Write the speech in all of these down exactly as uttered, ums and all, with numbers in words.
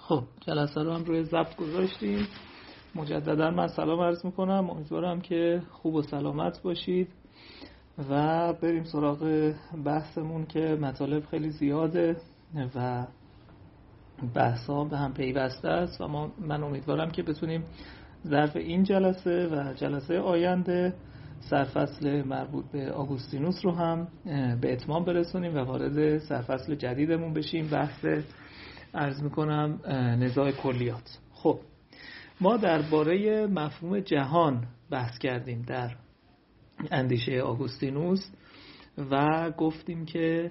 خب جلسه رو هم روی ضبط گذاشتیم. مجددا من سلام عرض میکنم، امیدوارم که خوب و سلامت باشید و بریم سراغ بحثمون که مطالب خیلی زیاده و بحثا به هم پیوسته است و ما من امیدوارم که بتونیم ظرف این جلسه و جلسه آینده سرفصل مربوط به آگوستینوس رو هم به اتمام برسونیم و وارد سرفصل جدیدمون بشیم، بحث عرض میکنم نزاع کلیات. خب ما درباره مفهوم جهان بحث کردیم در اندیشه آگوستینوس و گفتیم که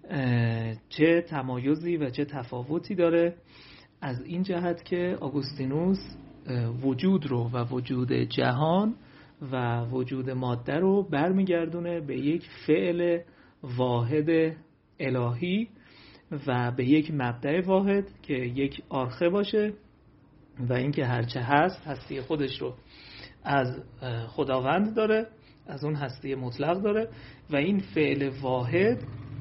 چه تمایزی و چه تفاوتی داره از این جهت که آگوستینوس وجود رو و وجود جهان و وجود ماده رو برمیگردونه به یک فعل واحد الهی و به یک مبدأ واحد که یک آرخه باشه و اینکه هرچه هست هستی خودش رو از خداوند داره، از اون هستی مطلق داره و این فعل واحد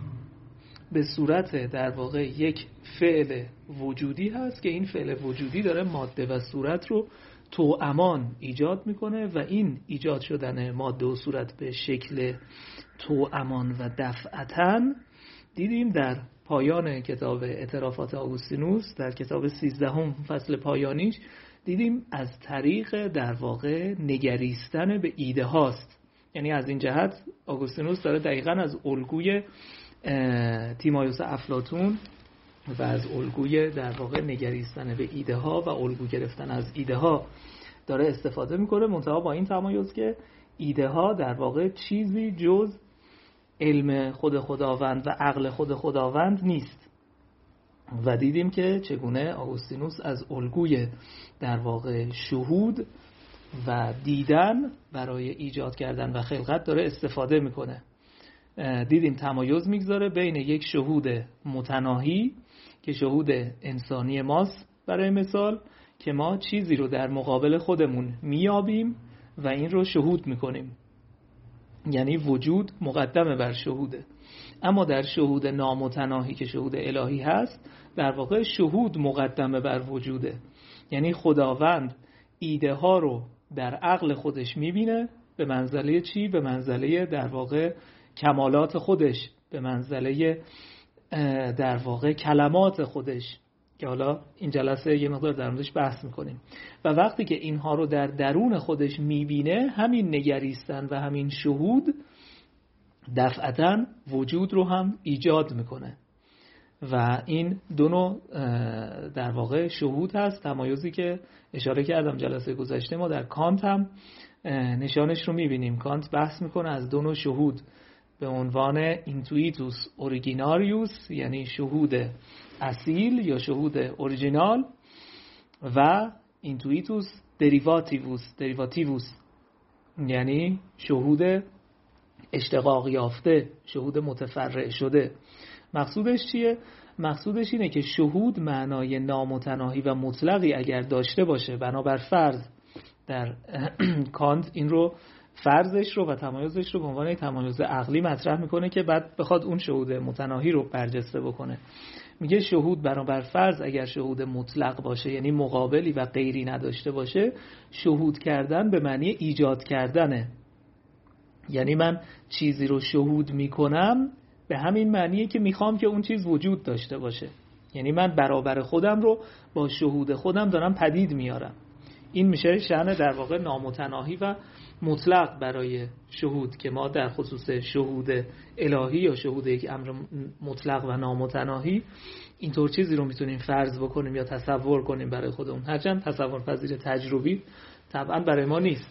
به صورت در واقع یک فعل وجودی هست که این فعل وجودی داره ماده و صورت رو توامان ایجاد میکنه و این ایجاد شدن ماده و صورت به شکل توامان و دفعتاً دیدیم در پایان کتاب اعترافات آگوستینوس در کتاب سیزدهم فصل پایانیش، دیدیم از طریق در واقع نگریستن به ایده هاست. یعنی از این جهت آگوستینوس داره دقیقاً از الگوی تیمایوس افلاطون و از الگوی در واقع نگریستن به ایده ها و الگو گرفتن از ایده ها داره استفاده میکنه، منتها با این تمایز که ایده ها در واقع چیزی جز علم خود خداوند و عقل خود خداوند نیست. و دیدیم که چگونه آگوستینوس از الگوی در واقع شهود و دیدن برای ایجاد کردن و خلقت داره استفاده میکنه. دیدیم تمایز میگذاره بین یک شهود متناهی که شهود انسانی ماست، برای مثال که ما چیزی رو در مقابل خودمون میابیم و این رو شهود میکنیم، یعنی وجود مقدمه بر شهوده. اما در شهود نامتناهی که شهود الهی هست، در واقع شهود مقدمه بر وجوده، یعنی خداوند ایده ها رو در عقل خودش میبینه به منزله چی؟ به منزله در واقع کمالات خودش، به منزله در واقع کلمات خودش که حالا این جلسه یه مقدار در موردش بحث میکنیم. و وقتی که اینها رو در درون خودش میبینه، همین نگریستن و همین شهود دفعتاً وجود رو هم ایجاد میکنه و این دو نوع در واقع شهود هست. تمایزی که اشاره کردم جلسه گذشته ما در کانت هم نشانش رو میبینیم. کانت بحث میکنه از دو نوع شهود به عنوان اینتویتوس اوریجیناریوس، یعنی شهود اصیل یا شهود اوریجینال، و اینتویتوس دریواتیووس دریواتیووس یعنی شهود اشتقاق یافته، شهود متفرع شده. مقصودش چیه؟ مقصودش اینه که شهود معنای نامتناهی و مطلقی اگر داشته باشه، بنابر فرض در کانت این رو فرضش رو و تمایزش رو به عنوان تمایز عقلی مطرح میکنه که بعد بخواد اون شهود متناهی رو برجسته بکنه. میگه شهود بنابر فرض اگر شهود مطلق باشه، یعنی مقابلی و غیری نداشته باشه، شهود کردن به معنی ایجاد کردنه. یعنی من چیزی رو شهود میکنم به همین معنیه که میخوام که اون چیز وجود داشته باشه، یعنی من برابر خودم رو با شهود خودم دارم پدید میارم. این میشه شأن در واقع نامتناهی و مطلق برای شهود که ما در خصوص شهود الهی یا شهود یک امر مطلق و نامتناهی اینطور چیزی رو میتونیم فرض بکنیم یا تصور کنیم برای خودمون، هرچند تصور پذیر تجربی طبعا برای ما نیست.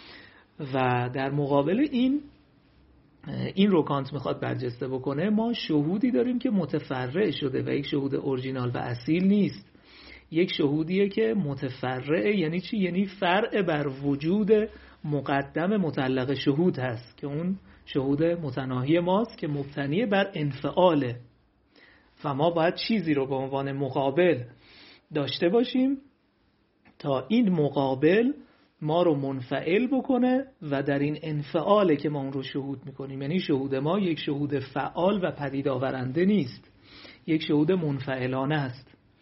و در مقابل این این رو کانت میخواد برجسته بکنه، ما شهودی داریم که متفرع شده و یک شهود اورجینال و اصیل نیست. یک شهودیه که متفرع، یعنی چی؟ یعنی فرع بر وجود مقدم مطلق شهود هست که اون شهود متناهی ماست که مبتنی بر انفعاله. و ما باید چیزی رو به عنوان مقابل داشته باشیم تا این مقابل ما رو منفعل بکنه و در این انفعاله که ما اون رو شهود میکنیم. یعنی شهود ما یک شهود فعال و پدید آورنده نیست، یک شهود منفعلانه است.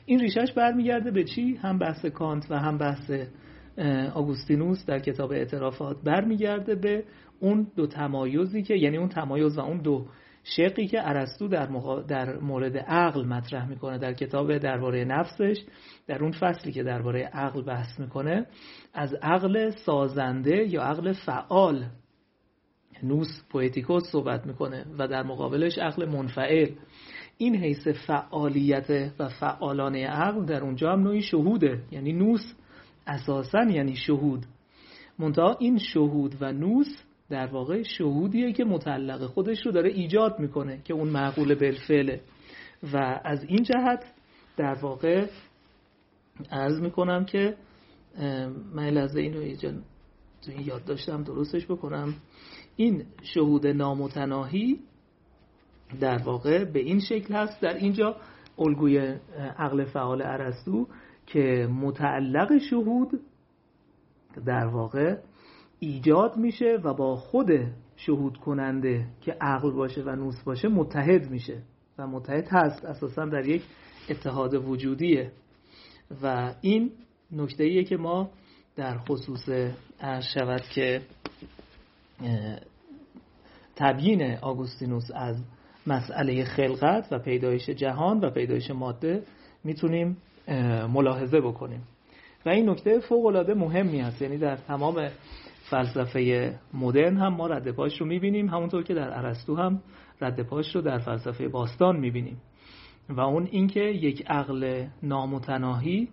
این ریشش برمیگرده به چی؟ هم بحث کانت و هم بحث آگوستینوس در کتاب اعترافات برمیگرده به اون دو تمایزی که یعنی اون تمایز و اون دو شقی که ارسطو در, مقا... در مورد عقل مطرح میکنه در کتاب درباره نفسش. در اون فصلی که درباره عقل بحث میکنه از عقل سازنده یا عقل فعال نوس پوئتیکوس صحبت میکنه و در مقابلش عقل منفعل. این حیث فعالیت و فعالانه عقل در اونجا هم نوعی شهوده، یعنی نوس اساساً یعنی شهود. منتها این شهود و نوس در واقع شهودیه که متعلق خودش رو داره ایجاد میکنه که اون معقول بالفعله. و از این جهت در واقع عرض میکنم که من لحظه اینو ایجاد تو این یاد داشتم درستش بکنم. این شهود نامتناهی در واقع به این شکل هست در اینجا الگوی عقل فعال ارسطو که متعلق شهود در واقع ایجاد میشه و با خود شهود کننده که عقل باشه و نوس باشه متحد میشه و متحد هست، اساسا در یک اتحاد وجودیه. و این نکته‌ایه که ما در خصوص عرض شود که تبیین آگوستینوس از مسئله خلقت و پیدایش جهان و پیدایش ماده میتونیم ملاحظه بکنیم. و این نکته فوق‌العاده مهمی است، یعنی در تمام فلسفه مدرن هم ما رد پاش رو میبینیم، همونطور که در ارسطو هم رد پاش رو در فلسفه باستان میبینیم. و اون اینکه یک عقل نامتناهی،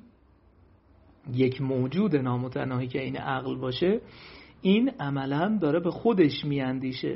یک موجود نامتناهی که این عقل باشه، این عملاً داره به خودش میاندیشه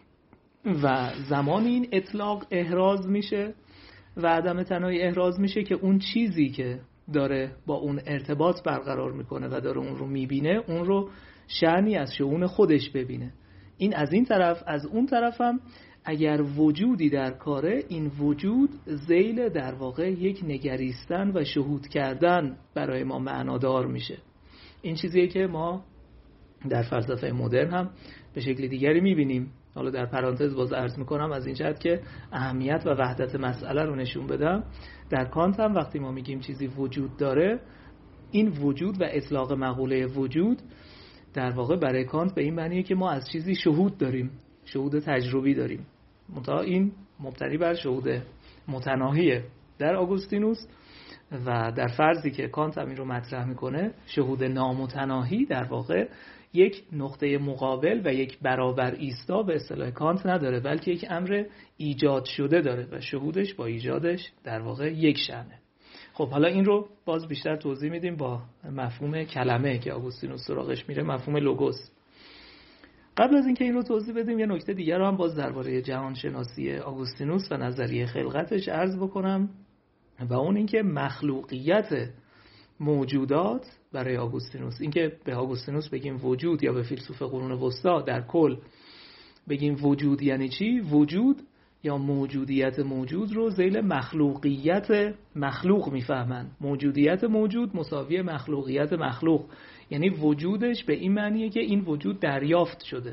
و زمان این اطلاق احراز میشه و عدم تناهی احراز میشه که اون چیزی که داره با اون ارتباط برقرار میکنه و داره اون رو میبینه اون رو شأنی از شؤون خودش ببینه. این از این طرف. از اون طرف هم اگر وجودی در کاره، این وجود ذیل در واقع یک نگریستن و شهود کردن برای ما معنادار میشه. این چیزیه که ما در فلسفه مدرن هم به شکل دیگری میبینیم. حالا در پرانتز باز عرض میکنم از این جهت که اهمیت و وحدت مسئله رو نشون بدم. در کانت هم وقتی ما میگیم چیزی وجود داره، این وجود و اطلاق مقوله وجود در واقع برای کانت به این معنیه که ما از چیزی شهود داریم، شهود تجربی داریم. منتها این مبتنی بر شهود متناهیه. در آگوستینوس و در فرضی که کانت هم این رو مطرح میکنه، شهود نامتناهی در واقع یک نقطه مقابل و یک برابر ایستا به اصطلاح کانت نداره، بلکه یک امر ایجاد شده داره و شهودش با ایجادش در واقع یک شأنه. خب حالا این رو باز بیشتر توضیح میدیم با مفهوم کلمه که آگوستینوس سراغش میره، مفهوم لوگوس. قبل از اینکه این رو توضیح بدیم یه نکته دیگر رو هم باز درباره جهانشناسی آگوستینوس و نظریه خلقتش عرض بکنم و اون اینکه مخلوقیت موجودات برای آگوستینوس، اینکه به آگوستینوس بگیم وجود یا به فیلسوف قرون وسطا در کل بگیم وجود یعنی چی؟ وجود یا موجودیت موجود رو ذیل مخلوقیت مخلوق میفهمن. موجودیت موجود مساوی مخلوقیت مخلوق، یعنی وجودش به این معنیه که این وجود دریافت شده.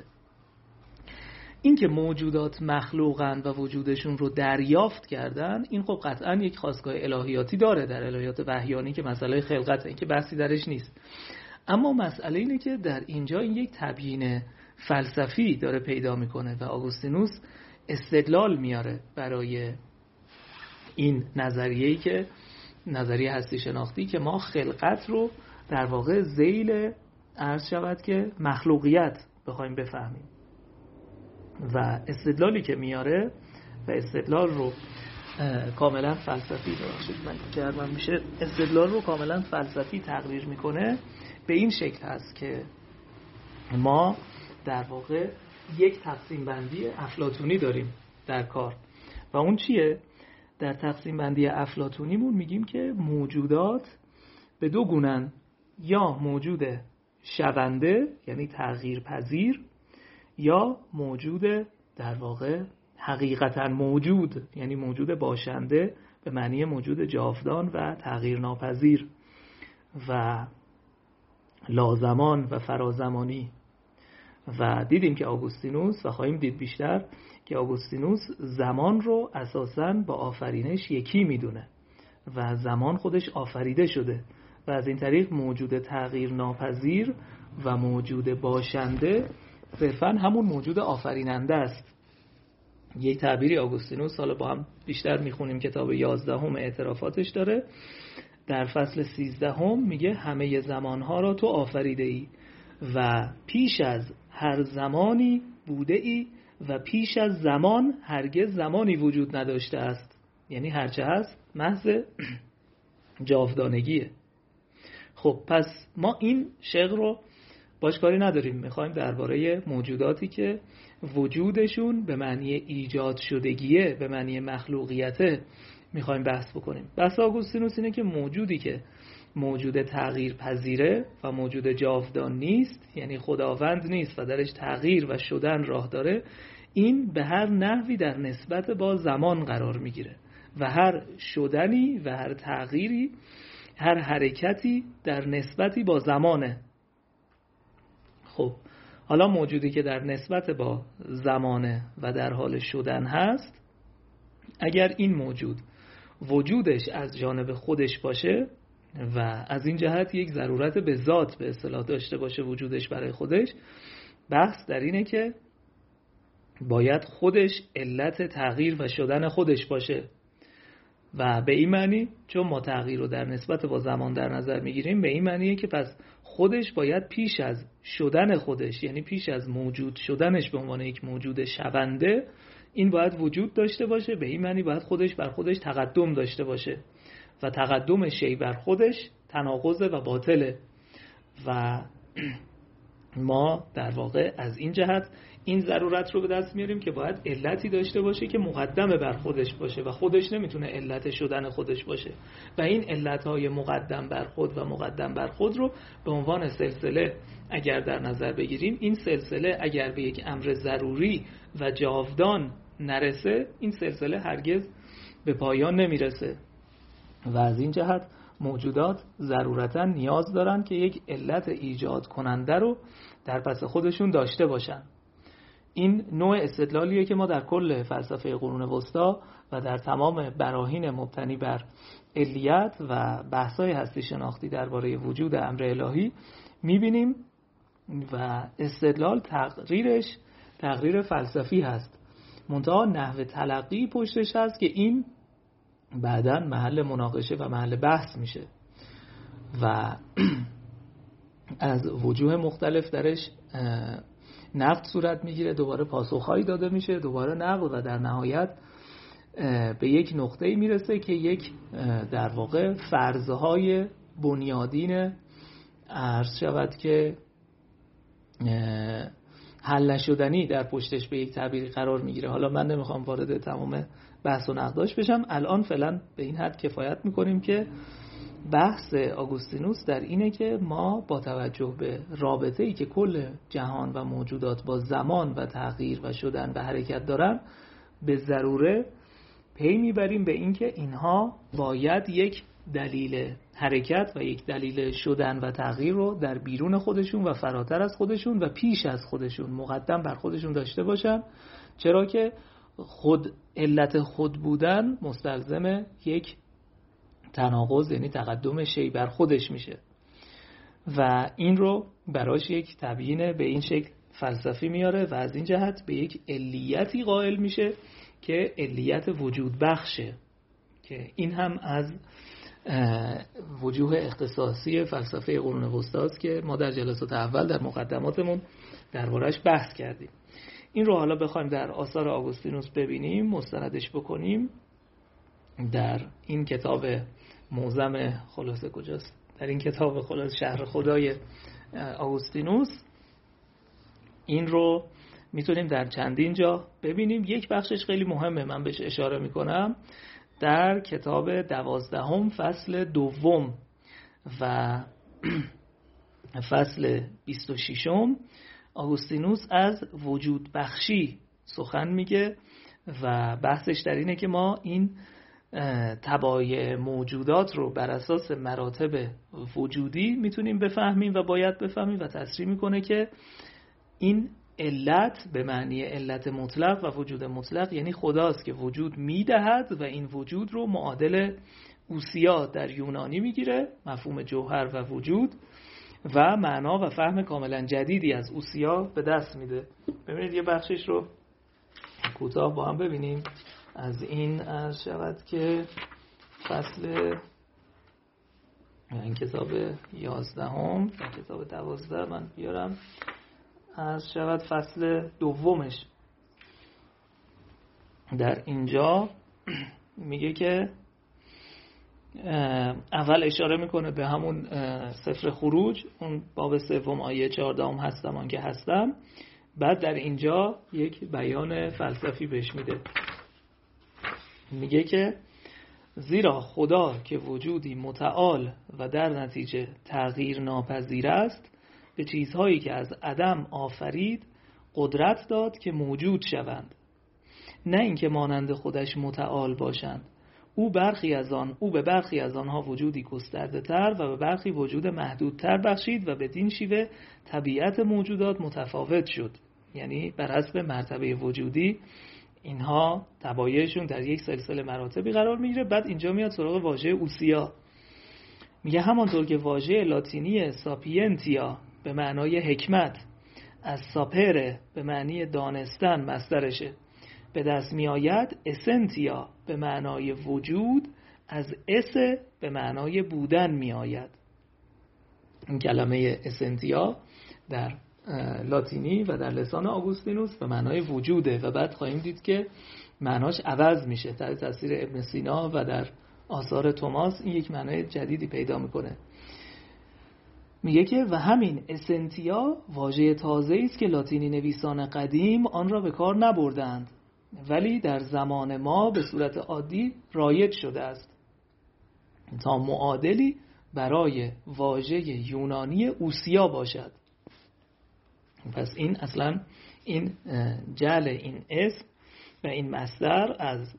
این که موجودات مخلوقن و وجودشون رو دریافت کردن، این خب قطعا یک خاستگاه الهیاتی داره در الهیات وحیانی که مسئله خلقته، این که بحثی درش نیست. اما مسئله اینه که در اینجا این یک تبیین فلسفی داره پیدا میکنه و آگوستینوس استدلال میاره برای این نظریه‌ای که نظریه هستی شناختی که ما خلقت رو در واقع ذیل عرض شود که مخلوقیت بخوایم بفهمیم. و استدلالی که میاره و استدلال رو کاملا فلسفی باشید من کردم میشه استدلال رو کاملا فلسفی تقریر میکنه به این شکل هست که ما در واقع یک تقسیم بندی افلاطونی داریم در کار. و اون چیه؟ در تقسیم بندی افلاطونیمون میگیم که موجودات به دو گونن، یا موجود شونده یعنی تغییر پذیر، یا موجود در واقع حقیقتا موجود یعنی موجود باشنده به معنی موجود جاودان و تغییر ناپذیر و لازمان و فرازمانی. و دیدیم که آگوستینوس و خواهیم دید بیشتر که آگوستینوس زمان رو اساساً با آفرینش یکی میدونه و زمان خودش آفریده شده و از این طریق موجود تغییر ناپذیر و موجود باشنده صرفاً همون موجود آفریننده است. یک تعبیری آگوستینوس، حالا با هم بیشتر میخونیم کتاب یازدهم اعترافاتش داره، در فصل سیزدهم میگه همه زمانها را تو آفریده ای و پیش از هر زمانی بوده ای و پیش از زمان هرگز زمانی وجود نداشته است. یعنی هرچه هست محض جاودانگیه. خب پس ما این شق رو باش کاری نداریم، میخوایم درباره موجوداتی که وجودشون به معنی ایجاد شدگیه، به معنی مخلوقیته میخوایم بحث بکنیم. بحث آگوستینوس اینه که موجودی که موجود تغییر پذیره و موجود جاودان نیست، یعنی خداوند نیست و درش تغییر و شدن راه داره، این به هر نحوی در نسبت با زمان قرار میگیره و هر شدنی و هر تغییری، هر حرکتی در نسبتی با زمانه. خب حالا موجودی که در نسبت با زمانه و در حال شدن هست، اگر این موجود وجودش از جانب خودش باشه و از این جهت یک ضرورت به ذات به اصطلاح داشته باشه وجودش برای خودش، بحث در اینه که باید خودش علت تغییر و شدن خودش باشه و به این معنی چون ما تغییر رو در نسبت با زمان در نظر میگیریم، به این معنیه که پس خودش باید پیش از شدن خودش، یعنی پیش از موجود شدنش به عنوان یک موجود شونده، این باید وجود داشته باشه. به این معنی باید خودش بر خودش تقدم داشته باشه و تقدم شی بر خودش تناقض و باطله و ما در واقع از این جهت این ضرورت رو به دست میاریم که باید علتی داشته باشه که مقدم بر خودش باشه و خودش نمیتونه علت شدن خودش باشه و این علتهای مقدم بر خود و مقدم بر خود رو به عنوان سلسله اگر در نظر بگیریم، این سلسله اگر به یک امر ضروری و جاودان نرسه، این سلسله هرگز به پایان نمیرسه و از این جهت موجودات ضرورتاً نیاز دارن که یک علت ایجاد کننده رو در پس خودشون داشته باشن. این نوع استدلالیه که ما در کل فلسفه قرون وسطا و در تمام براهین مبتنی بر علیت و بحث‌های هستی شناختی درباره وجود امر الهی می‌بینیم و استدلال تقریرش تقریر فلسفی هست، منتها نحو تلقی پشتش هست که این بعداً محل مناقشه و محل بحث میشه و از وجوه مختلف درش نقد صورت میگیره، دوباره پاسخهایی داده میشه، دوباره نقد و در نهایت به یک نقطه‌ای میرسه که یک در واقع فرضهای بنیادین عرض شود که حل نشدنی در پشتش به یک تعبیری قرار میگیره. حالا من نمیخوام وارد تمام بحث و نقداش بشم، الان فعلا به این حد کفایت میکنیم که بحث آگوستینوس در اینه که ما با توجه به رابطه‌ای که کل جهان و موجودات با زمان و تغییر و شدن و حرکت دارن، به ضروره پی میبریم به این که اینها باید یک دلیل حرکت و یک دلیل شدن و تغییر رو در بیرون خودشون و فراتر از خودشون و پیش از خودشون مقدم بر خودشون داشته باشن، چرا که خود علت خود بودن مستلزم یک تناقض، یعنی تقدم شی بر خودش میشه و این رو براش یک تبیین به این شکل فلسفی میاره و از این جهت به یک علیتی قائل میشه که علیت وجود بخشه، که این هم از وجوه اختصاصی فلسفه قرون وسطی است که ما در جلسات اول در مقدماتمون دربارش بحث کردیم. این رو حالا بخوایم در آثار آگوستینوس ببینیم، مستندش بکنیم، در این کتاب معظم خلاصه کجاست؟ در این کتاب خلاصه شهر خدای آگوستینوس این رو میتونیم در چندین جا ببینیم. یک بخشش خیلی مهمه، من بهش اشاره میکنم، در کتاب دوازدهم فصل دوم و فصل بیست و ششم آگوستینوس از وجود بخشی سخن میگه و بحثش در اینه که ما این تبایع موجودات رو بر اساس مراتب وجودی میتونیم بفهمیم و باید بفهمیم و تصریح میکنه که این علت به معنی علت مطلق و وجود مطلق یعنی خداست که وجود میدهد و این وجود رو معادل اوسیا در یونانی میگیره، مفهوم جوهر و وجود، و معنا و فهم کاملا جدیدی از اوسیا به دست میده. ببینید یه بخشش رو کوتاه با هم ببینیم. از این عرض شود که فصل این کتاب یازدهم و کتاب دوازده من بیارم، عرض شود فصل دومش در اینجا میگه که اول اشاره میکنه به همون سفر خروج، اون باب سوم آیه چهاردهم هستم آن که هستم. بعد در اینجا یک بیان فلسفی بهش میده، میگه که زیرا خدا که وجودی متعال و در نتیجه تغییر ناپذیر است، به چیزهایی که از عدم آفرید قدرت داد که موجود شوند، نه اینکه مانند خودش متعال باشند. او برخی از آن او به برخی از آنها وجودی گسترده تر و به برخی وجود محدودتر بخشید و بدین شیوه طبیعت موجودات متفاوت شد. یعنی بر حسب مرتبه وجودی اینها طبایعشون در یک سلسله مراتبی قرار میگیره. بعد اینجا میاد سراغ واژه اوسیا، میگه همانطور که واژه لاتینی ساپینتیا به معنای حکمت از ساپره به معنی دانستن مصدرشه به دست می آید، اسنتیا به معنای وجود از اس به معنای بودن می آید. این کلمه اسنتیا در لاتینی و در لسان آگوستینوس به معنای وجوده و بعد خواهیم دید که معناش عوض میشه تحت تاثیر ابن سینا و در آثار توماس این یک معنای جدیدی پیدا میکنه. میگه که و همین اسنتیا واژه تازه‌ای است که لاتینی نویسان قدیم آن را به کار نبردند، ولی در زمان ما به صورت عادی رایج شده است تا معادلی برای واژه یونانی اوسیا باشد. پس این اصلا این جعل این اسم و این مصدر از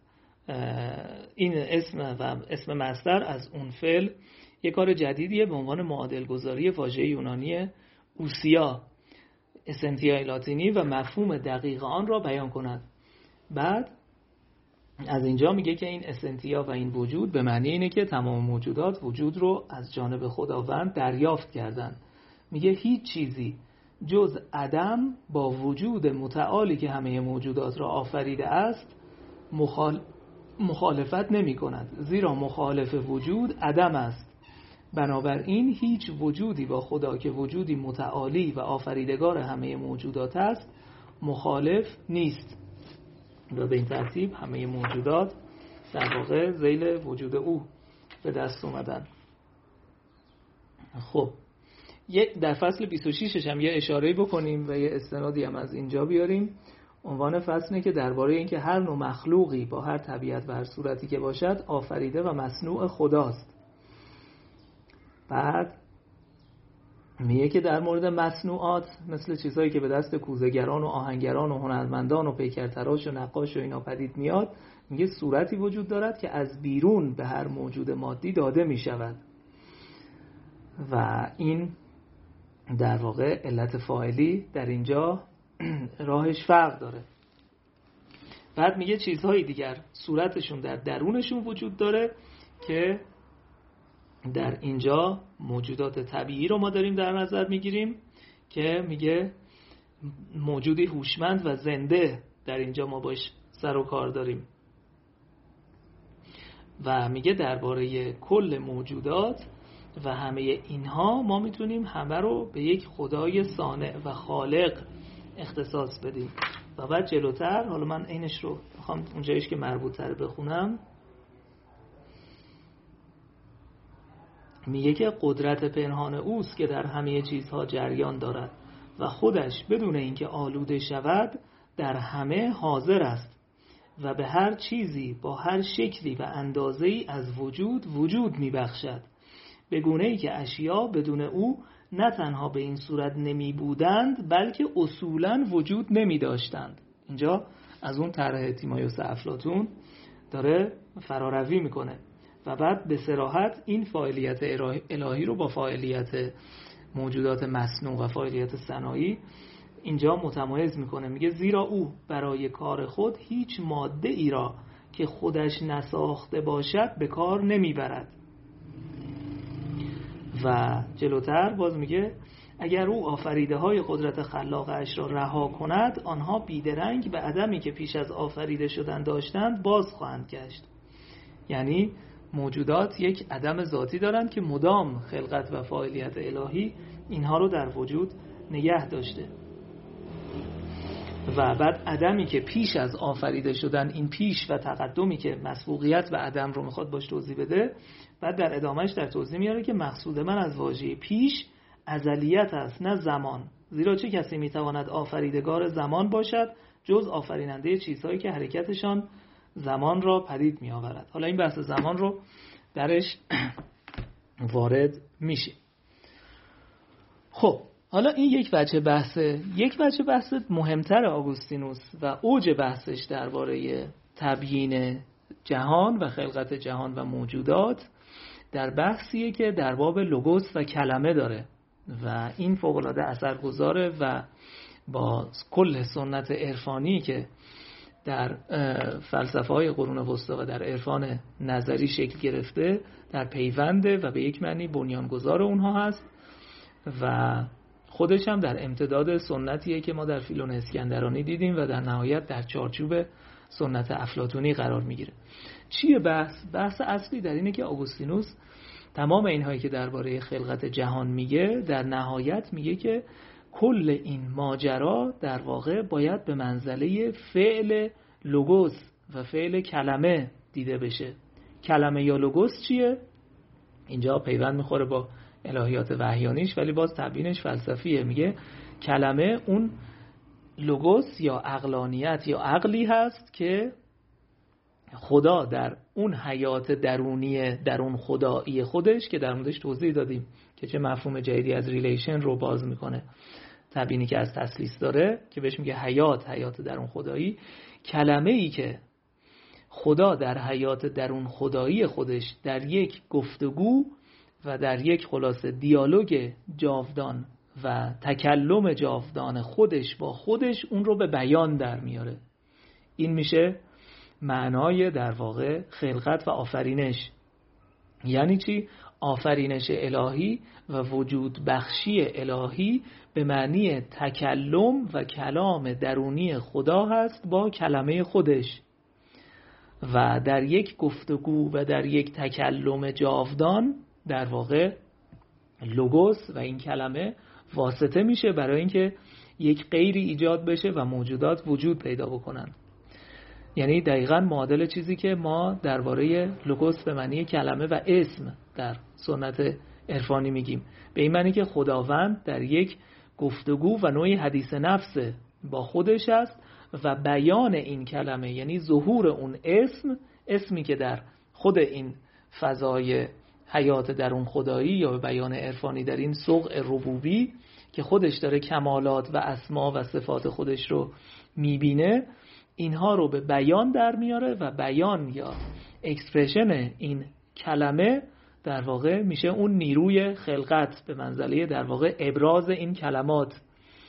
این اسم و اسم مصدر از اون فعل یک کار جدیدیه به عنوان معادل گذاری واژه یونانی اوسیا، اسنتیای لاتینی، و مفهوم دقیق آن را بیان کند. بعد از اینجا میگه که این اسنتیا و این وجود به معنی اینه که تمام موجودات وجود رو از جانب خداوند دریافت کردن. میگه هیچ چیزی جز عدم با وجود متعالی که همه موجودات را آفریده است مخال... مخالفت نمی کند، زیرا مخالف وجود عدم است. بنابراین هیچ وجودی با خدا که وجودی متعالی و آفریدگار همه موجودات است مخالف نیست و به این ترتیب همه موجودات در واقع ذیل وجود او به دست اومدن. خب در فصل بیست و شش هم یه اشاره‌ای بکنیم و یه استنادی هم از اینجا بیاریم. عنوان فصل اینه که درباره اینکه هر نوع مخلوقی با هر طبیعت و هر صورتی که باشد آفریده و مصنوع خداست. بعد میگه که در مورد مصنوعات مثل چیزهایی که به دست کوزه‌گران و آهنگران و هنرمندان و پیکرتراش و نقاش و اینا پدید میاد، میگه صورتی وجود دارد که از بیرون به هر موجود مادی داده میشود و این در واقع علت فاعلی در اینجا راهش فرق داره. بعد میگه چیزهای دیگر صورتشون در درونشون وجود داره که در اینجا موجودات طبیعی رو ما داریم در نظر میگیریم که میگه موجودی هوشمند و زنده در اینجا ما باش سر و کار داریم و میگه درباره کل موجودات و همه اینها ما میتونیم همه رو به یک خدای صانع و خالق اختصاص بدیم. و بعد جلوتر، حالا من اینش رو میخوام اونجایش که مربوط تر بخونم، میگه که قدرت پنهان اوست که در همه چیزها جریان دارد و خودش بدون اینکه آلوده شود در همه حاضر است و به هر چیزی با هر شکلی و اندازه‌ای از وجود وجود میبخشد، به گونه‌ای که اشیا بدون او نه تنها به این صورت نمی بودند بلکه اصولاً وجود نمی داشتند. اینجا از اون طرح تیمایوس افلاطون داره فراروی میکنه و بعد به صراحت این فاعلیت الهی رو با فاعلیت موجودات مصنوع و فاعلیت صناعی اینجا متمایز میکنه. میگه زیرا او برای کار خود هیچ ماده ای را که خودش نساخته باشد به کار نمیبرد. و جلوتر باز میگه اگر او آفریده های قدرت خلاقش را رها کند، آنها بیدرنگ به عدمی که پیش از آفریده شدن داشتند باز خواهند گشت. یعنی موجودات یک عدم ذاتی دارند که مدام خلقت و فاعلیت الهی اینها رو در وجود نگه داشته. و بعد عدمی که پیش از آفریده شدن، این پیش و تقدمی که مسبوقیت و عدم رو میخواد باش توضیح بده، بعد در ادامهش در توضیح میاره که مقصود من از واژه پیش ازلیت است نه زمان، زیرا چه کسی میتواند آفریدگار زمان باشد جز آفریننده چیزهایی که حرکتشان زمان را پدید میآورد. حالا این بحث زمان رو درش وارد میشه. خب حالا این یک وجه بحثه. یک وجه بحث مهمتر آگوستینوس و اوج بحثش درباره تبیین جهان و خلقت جهان و موجودات در بحثیه که در باب لوگوس و کلمه داره و این فوق‌العاده اثرگذاره و با کل سنت عرفانی که در فلسفه‌های قرون وسطی و در عرفان نظری شکل گرفته در پیونده و به یک معنی بنیانگذار اونها هست و خودش هم در امتداد سنتیه که ما در فیلون اسکندرانی دیدیم و در نهایت در چارچوب سنت افلاطونی قرار میگیره. چیه بحث؟ بحث اصلی در اینه که آگوستینوس تمام اینهایی که درباره خلقت جهان میگه در نهایت میگه که کل این ماجرا در واقع باید به منزله فعل لوگوس و فعل کلمه دیده بشه. کلمه یا لوگوس چیه؟ اینجا پیوند میخوره با الهیات وحیانیش ولی باز تبیینش فلسفیه. میگه کلمه اون لوگوس یا عقلانیت یا عقلی هست که خدا در اون حیات درونی درون خدایی خودش که در موردش توضیح دادیم که چه مفهوم جدیدی از ریلیشن رو باز میکنه، تبیینی که از تسلیس داره که بهش میگه حیات حیات درون خدایی. کلمه ای که خدا در حیات درون خدایی خودش در یک گفتگو و در یک خلاصه دیالوگ جاودان و تکلم جاودان خودش با خودش اون رو به بیان در میاره. این میشه معنای در واقع خلقت و آفرینش. یعنی چی؟ آفرینش الهی و وجود بخشی الهی به معنی تکلم و کلام درونی خدا هست با کلمه خودش و در یک گفتگو و در یک تکلم جاودان در واقع لوگوس و این کلمه واسطه میشه برای اینکه یک غیری ایجاد بشه و موجودات وجود پیدا بکنن. یعنی دقیقاً معادل چیزی که ما درباره لوگوس به معنی کلمه و اسم در سنت عرفانی میگیم، به این معنی که خداوند در یک گفتگو و نوعی حدیث نفس با خودش است و بیان این کلمه یعنی ظهور اون اسم، اسمی که در خود این فضای حیات درون خدایی یا به بیان عرفانی در این سوق ربوبی که خودش داره کمالات و اسما و صفات خودش رو میبینه، اینها رو به بیان در میاره و بیان یا اکسپرشن این کلمه در واقع میشه اون نیروی خلقت به منزله در واقع ابراز این کلمات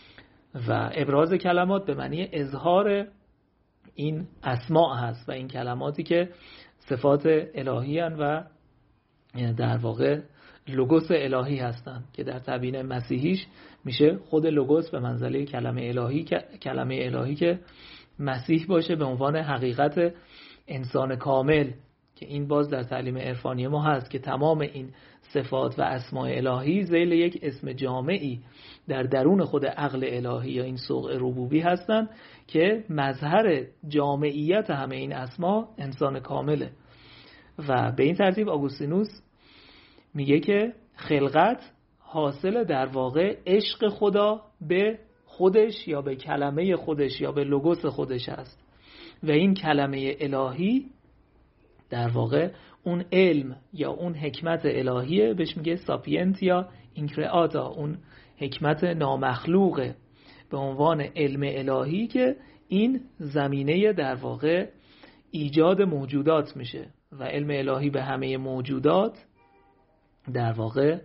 و ابراز کلمات به معنی اظهار این اسما هست و این کلماتی که صفات الهی هستند و در واقع لوگوس الهی هستند که در تبیین مسیحیش میشه خود لوگوس به منزله کلمه الهی کلمه الهی که مسیح باشه به عنوان حقیقت انسان کامل که این باز در تعلیم عرفانی ما هست که تمام این صفات و اسماء الهی ذیل یک اسم جامعی در درون خود عقل الهی یا این سوق ربوبی هستند که مظهر جامعیت همه این اسما انسان کامله. و به این ترتیب آگوستینوس میگه که خلقت حاصل در واقع عشق خدا به خودش یا به کلمه خودش یا به لوگوس خودش است و این کلمه الهی در واقع اون علم یا اون حکمت الهیه، بهش میگه ساپینتیا اینکرئاتا، اون حکمت نامخلوقه به عنوان علم الهی که این زمینه در واقع ایجاد موجودات میشه و علم الهی به همه موجودات در واقع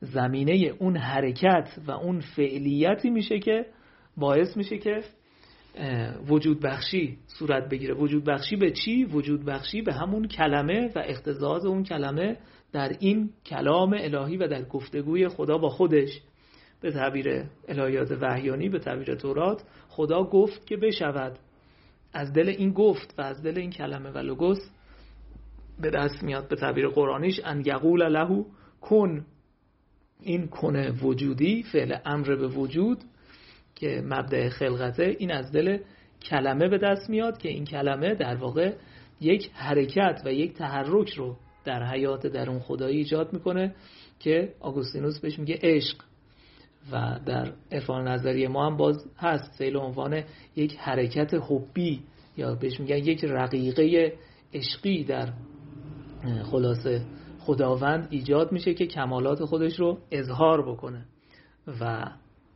زمینه اون حرکت و اون فعلیتی میشه که باعث میشه که وجود بخشی صورت بگیره. وجود بخشی به چی؟ وجود بخشی به همون کلمه و اختصاص اون کلمه در این کلام الهی و در گفتگوی خدا با خودش. به تعبیر الهیات وحیانی، به تعبیر تورات، خدا گفت که بشود. از دل این گفت و از دل این کلمه و لوگوس به دست میاد به تعبیر قرآنیش ان یقول له کن. این کن وجودی، فعل امر به وجود که مبدأ خلقته، این از دل کلمه به دست میاد که این کلمه در واقع یک حرکت و یک تحرک رو در حیات درون خدایی ایجاد میکنه که آگوستینوس بهش میگه عشق. و در عرفان نظری ما هم باز هست فعل عنوان یک حرکت حبی یا بهش میگن یک رقیقه عشقی در خلاصه خداوند ایجاد میشه که کمالات خودش رو اظهار بکنه و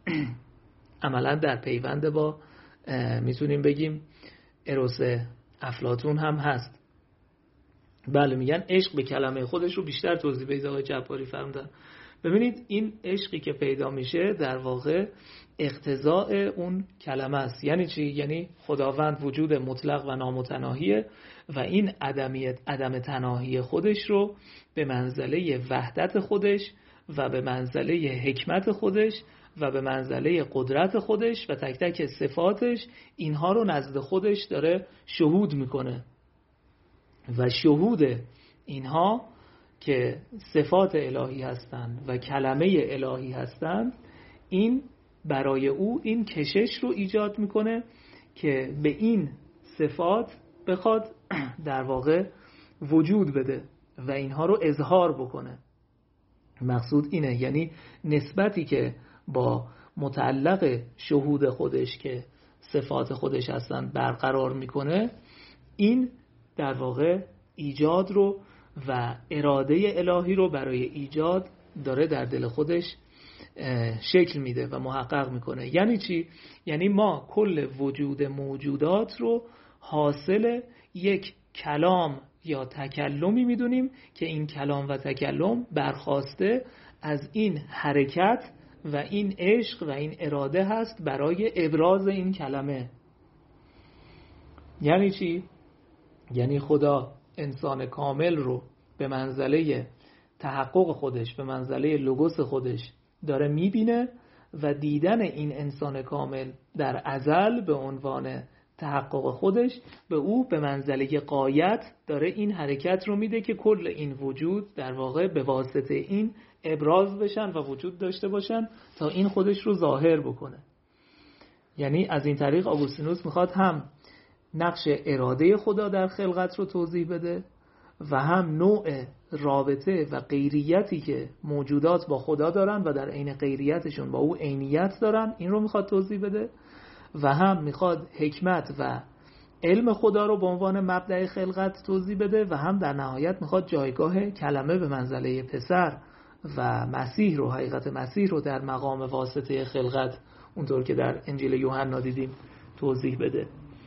عملا در پیوند با میتونیم بگیم اروس افلاطون هم هست. بله، میگن عشق به کلمه خودش رو بیشتر توضیح بدید آقای جباری فرمودن. ببینید این عشقی که پیدا میشه در واقع اقتضاء اون کلمه است. یعنی چی؟ یعنی خداوند وجود مطلق و نامتناهیه و این عدمیت عدم تناهی خودش رو به منزله وحدت خودش و به منزله حکمت خودش و به منزله قدرت خودش و تک تک صفاتش اینها رو نزد خودش داره شهود میکنه و شهود اینها که صفات الهی هستند و کلمه الهی هستند، این برای او این کشش رو ایجاد میکنه که به این صفات بخواد در واقع وجود بده و اینها رو اظهار بکنه. مقصود اینه، یعنی نسبتی که با متعلق شهود خودش که صفات خودش هستن برقرار میکنه، این در واقع ایجاد رو و اراده الهی رو برای ایجاد داره در دل خودش شکل میده و محقق میکنه. یعنی چی؟ یعنی ما کل وجود موجودات رو حاصل یک کلام یا تکلمی میدونیم که این کلام و تکلم برخواسته از این حرکت و این عشق و این اراده هست برای ابراز این کلمه. یعنی چی؟ یعنی خدا انسان کامل رو به منزله تحقق خودش، به منزله لوگوس خودش داره میبینه و دیدن این انسان کامل در ازل به عنوان تحقق خودش به او به منزله غایت داره این حرکت رو میده که کل این وجود در واقع به واسطه این ابراز بشن و وجود داشته باشن تا این خودش رو ظاهر بکنه. یعنی از این طریق آگوستینوس میخواد هم نقش اراده خدا در خلقت رو توضیح بده و هم نوع رابطه و غیریتی که موجودات با خدا دارن و در عین غیریتشون با او عینیت دارن، این رو میخواد توضیح بده و هم میخواد حکمت و علم خدا رو به عنوان مبدأ خلقت توضیح بده و هم در نهایت میخواد جایگاه کلمه به منزله پسر و مسیح رو، حقیقت مسیح رو در مقام واسطه خلقت اونطور که در انجیل یوحنا دیدیم توضیح بده.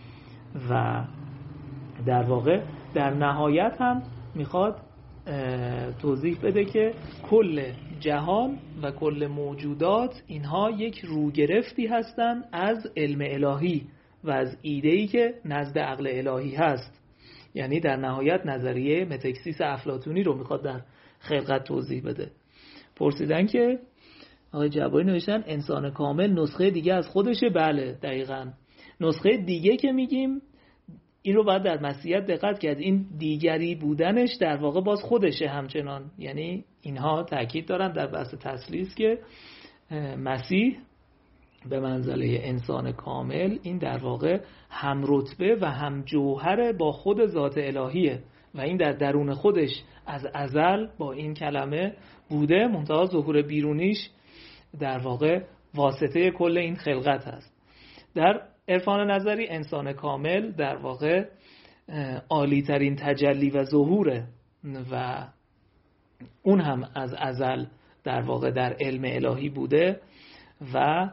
و در واقع در نهایت هم میخواد توضیح بده که کل جهان و کل موجودات اینها یک روگرفتی هستند از علم الهی و از ایده‌ای که نزد عقل الهی هست. یعنی در نهایت نظریه متکسیس افلاطونی رو میخواد در خلقت توضیح بده. پرسیدن که آقای جباری نوشتن انسان کامل نسخه دیگه از خودشه. بله دقیقاً. نسخه دیگه که میگیم این رو باید در مسیحیت دقت کرد، این دیگری بودنش در واقع باز خودشه همچنان. یعنی اینها تاکید دارن در بحث تثلیث که مسیح به منزله انسان کامل این در واقع هم رتبه و هم جوهر با خود ذات الهیه و این در درون خودش از ازل با این کلمه بوده، منتها ظهور بیرونیش در واقع واسطه کل این خلقت هست. در عرفان نظری انسان کامل در واقع عالی ترین تجلی و ظهوره و اون هم از ازل در واقع در علم الهی بوده و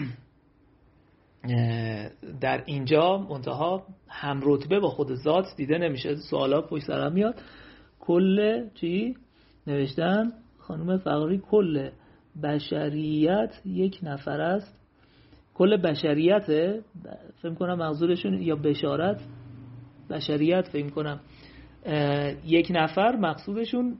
در اینجا منتها هم رتبه با خود ذات دیده نمیشه. سوالا پشت سر میاد. کل چی نوشتن خانم فقاری؟ کل بشریت یک نفر است، کل بشریت، فکر کنم منظورشون یا بشارت بشریت، فکر کنم یک نفر مقصودشون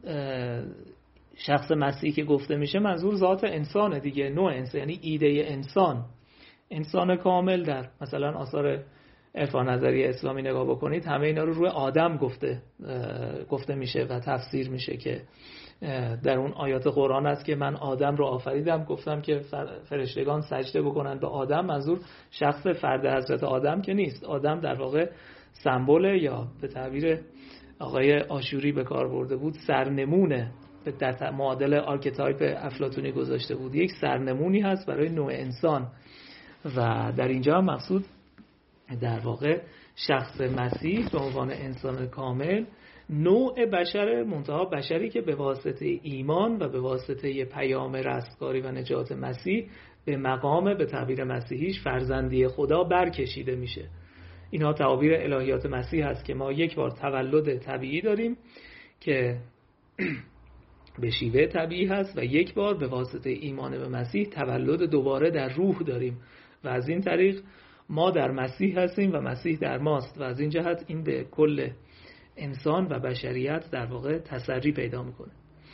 شخص مسیح که گفته میشه منظور ذات انسانه دیگه، نوع انسان، یعنی ایده انسان، انسان کامل. در مثلا آثار عرفان نظری اسلامی نگاه بکنید همه اینا رو روی آدم گفته گفته میشه و تفسیر میشه که در اون آیات قرآن است که من آدم رو آفریدم، گفتم که فرشتگان سجده بکنن به آدم. منظور شخص فرد حضرت آدم که نیست. آدم در واقع سمبل، یا به تعبیر آقای آشوری به کار برده بود، سرنمونه، در معادل آرکتایپ افلاطونی گذاشته بود، یک سرنمونی هست برای نوع انسان. و در اینجا هم مقصود در واقع شخص مسیح به عنوان انسان کامل، نوع بشر، منتها بشری که به واسطه ایمان و به واسطه پیام رستگاری و نجات مسیح به مقام، به تعبیر مسیحیش، فرزندی خدا برکشیده میشه. اینها تعابیر الهیات مسیح هست که ما یک بار تولد طبیعی داریم که به شیوه طبیعی هست و یک بار به واسطه ایمان به مسیح تولد دوباره در روح داریم و از این طریق ما در مسیح هستیم و مسیح در ماست و از این جهت این به کل انسان و بشریت در واقع تسری پیدا میکنه.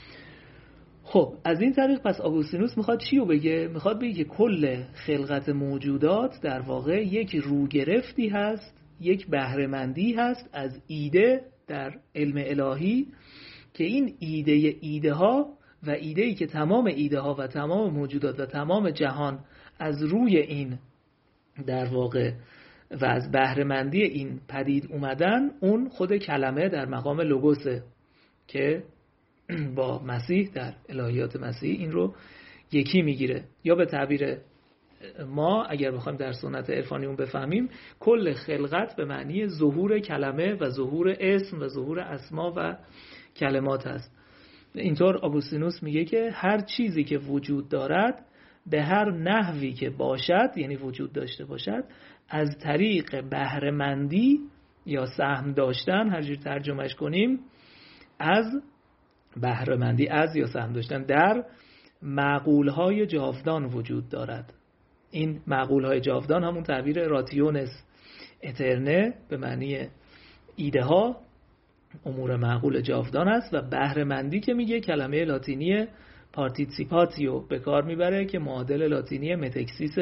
خب از این طریق پس آگوستینوس میخواد چی رو بگه؟ میخواد بگه که کل خلقت موجودات در واقع یک روگرفتی هست، یک بهره‌مندی هست از ایده در علم الهی، که این ایده ایده ها و ایده‌ای که تمام ایده ها و تمام موجودات و تمام جهان از روی این در واقع و از بهره‌مندی این پدید اومدن، اون خود کلمه در مقام لوگوسه که با مسیح در الهیات مسیح این رو یکی میگیره. یا به تعبیر ما اگر بخوایم در سنت عرفانی اون بفهمیم، کل خلقت به معنی ظهور کلمه و ظهور اسم و ظهور اسما و کلمات هست. اینطور آگوستینوس میگه که هر چیزی که وجود دارد به هر نحوی که باشد، یعنی وجود داشته باشد، از طریق بهره‌مندی یا سهم داشتن، هر جور ترجمهش کنیم، از بهره‌مندی از یا سهم داشتن در معقولهای جاودان وجود دارد. این معقولهای جاودان همون تعبیر راتیونس اترنه به معنی ایده ها، امور معقول جاودان است. و بهره‌مندی که میگه کلمه لاتینی پارتیسیپاتیو به کار میبره که معادل لاتینی متکسیس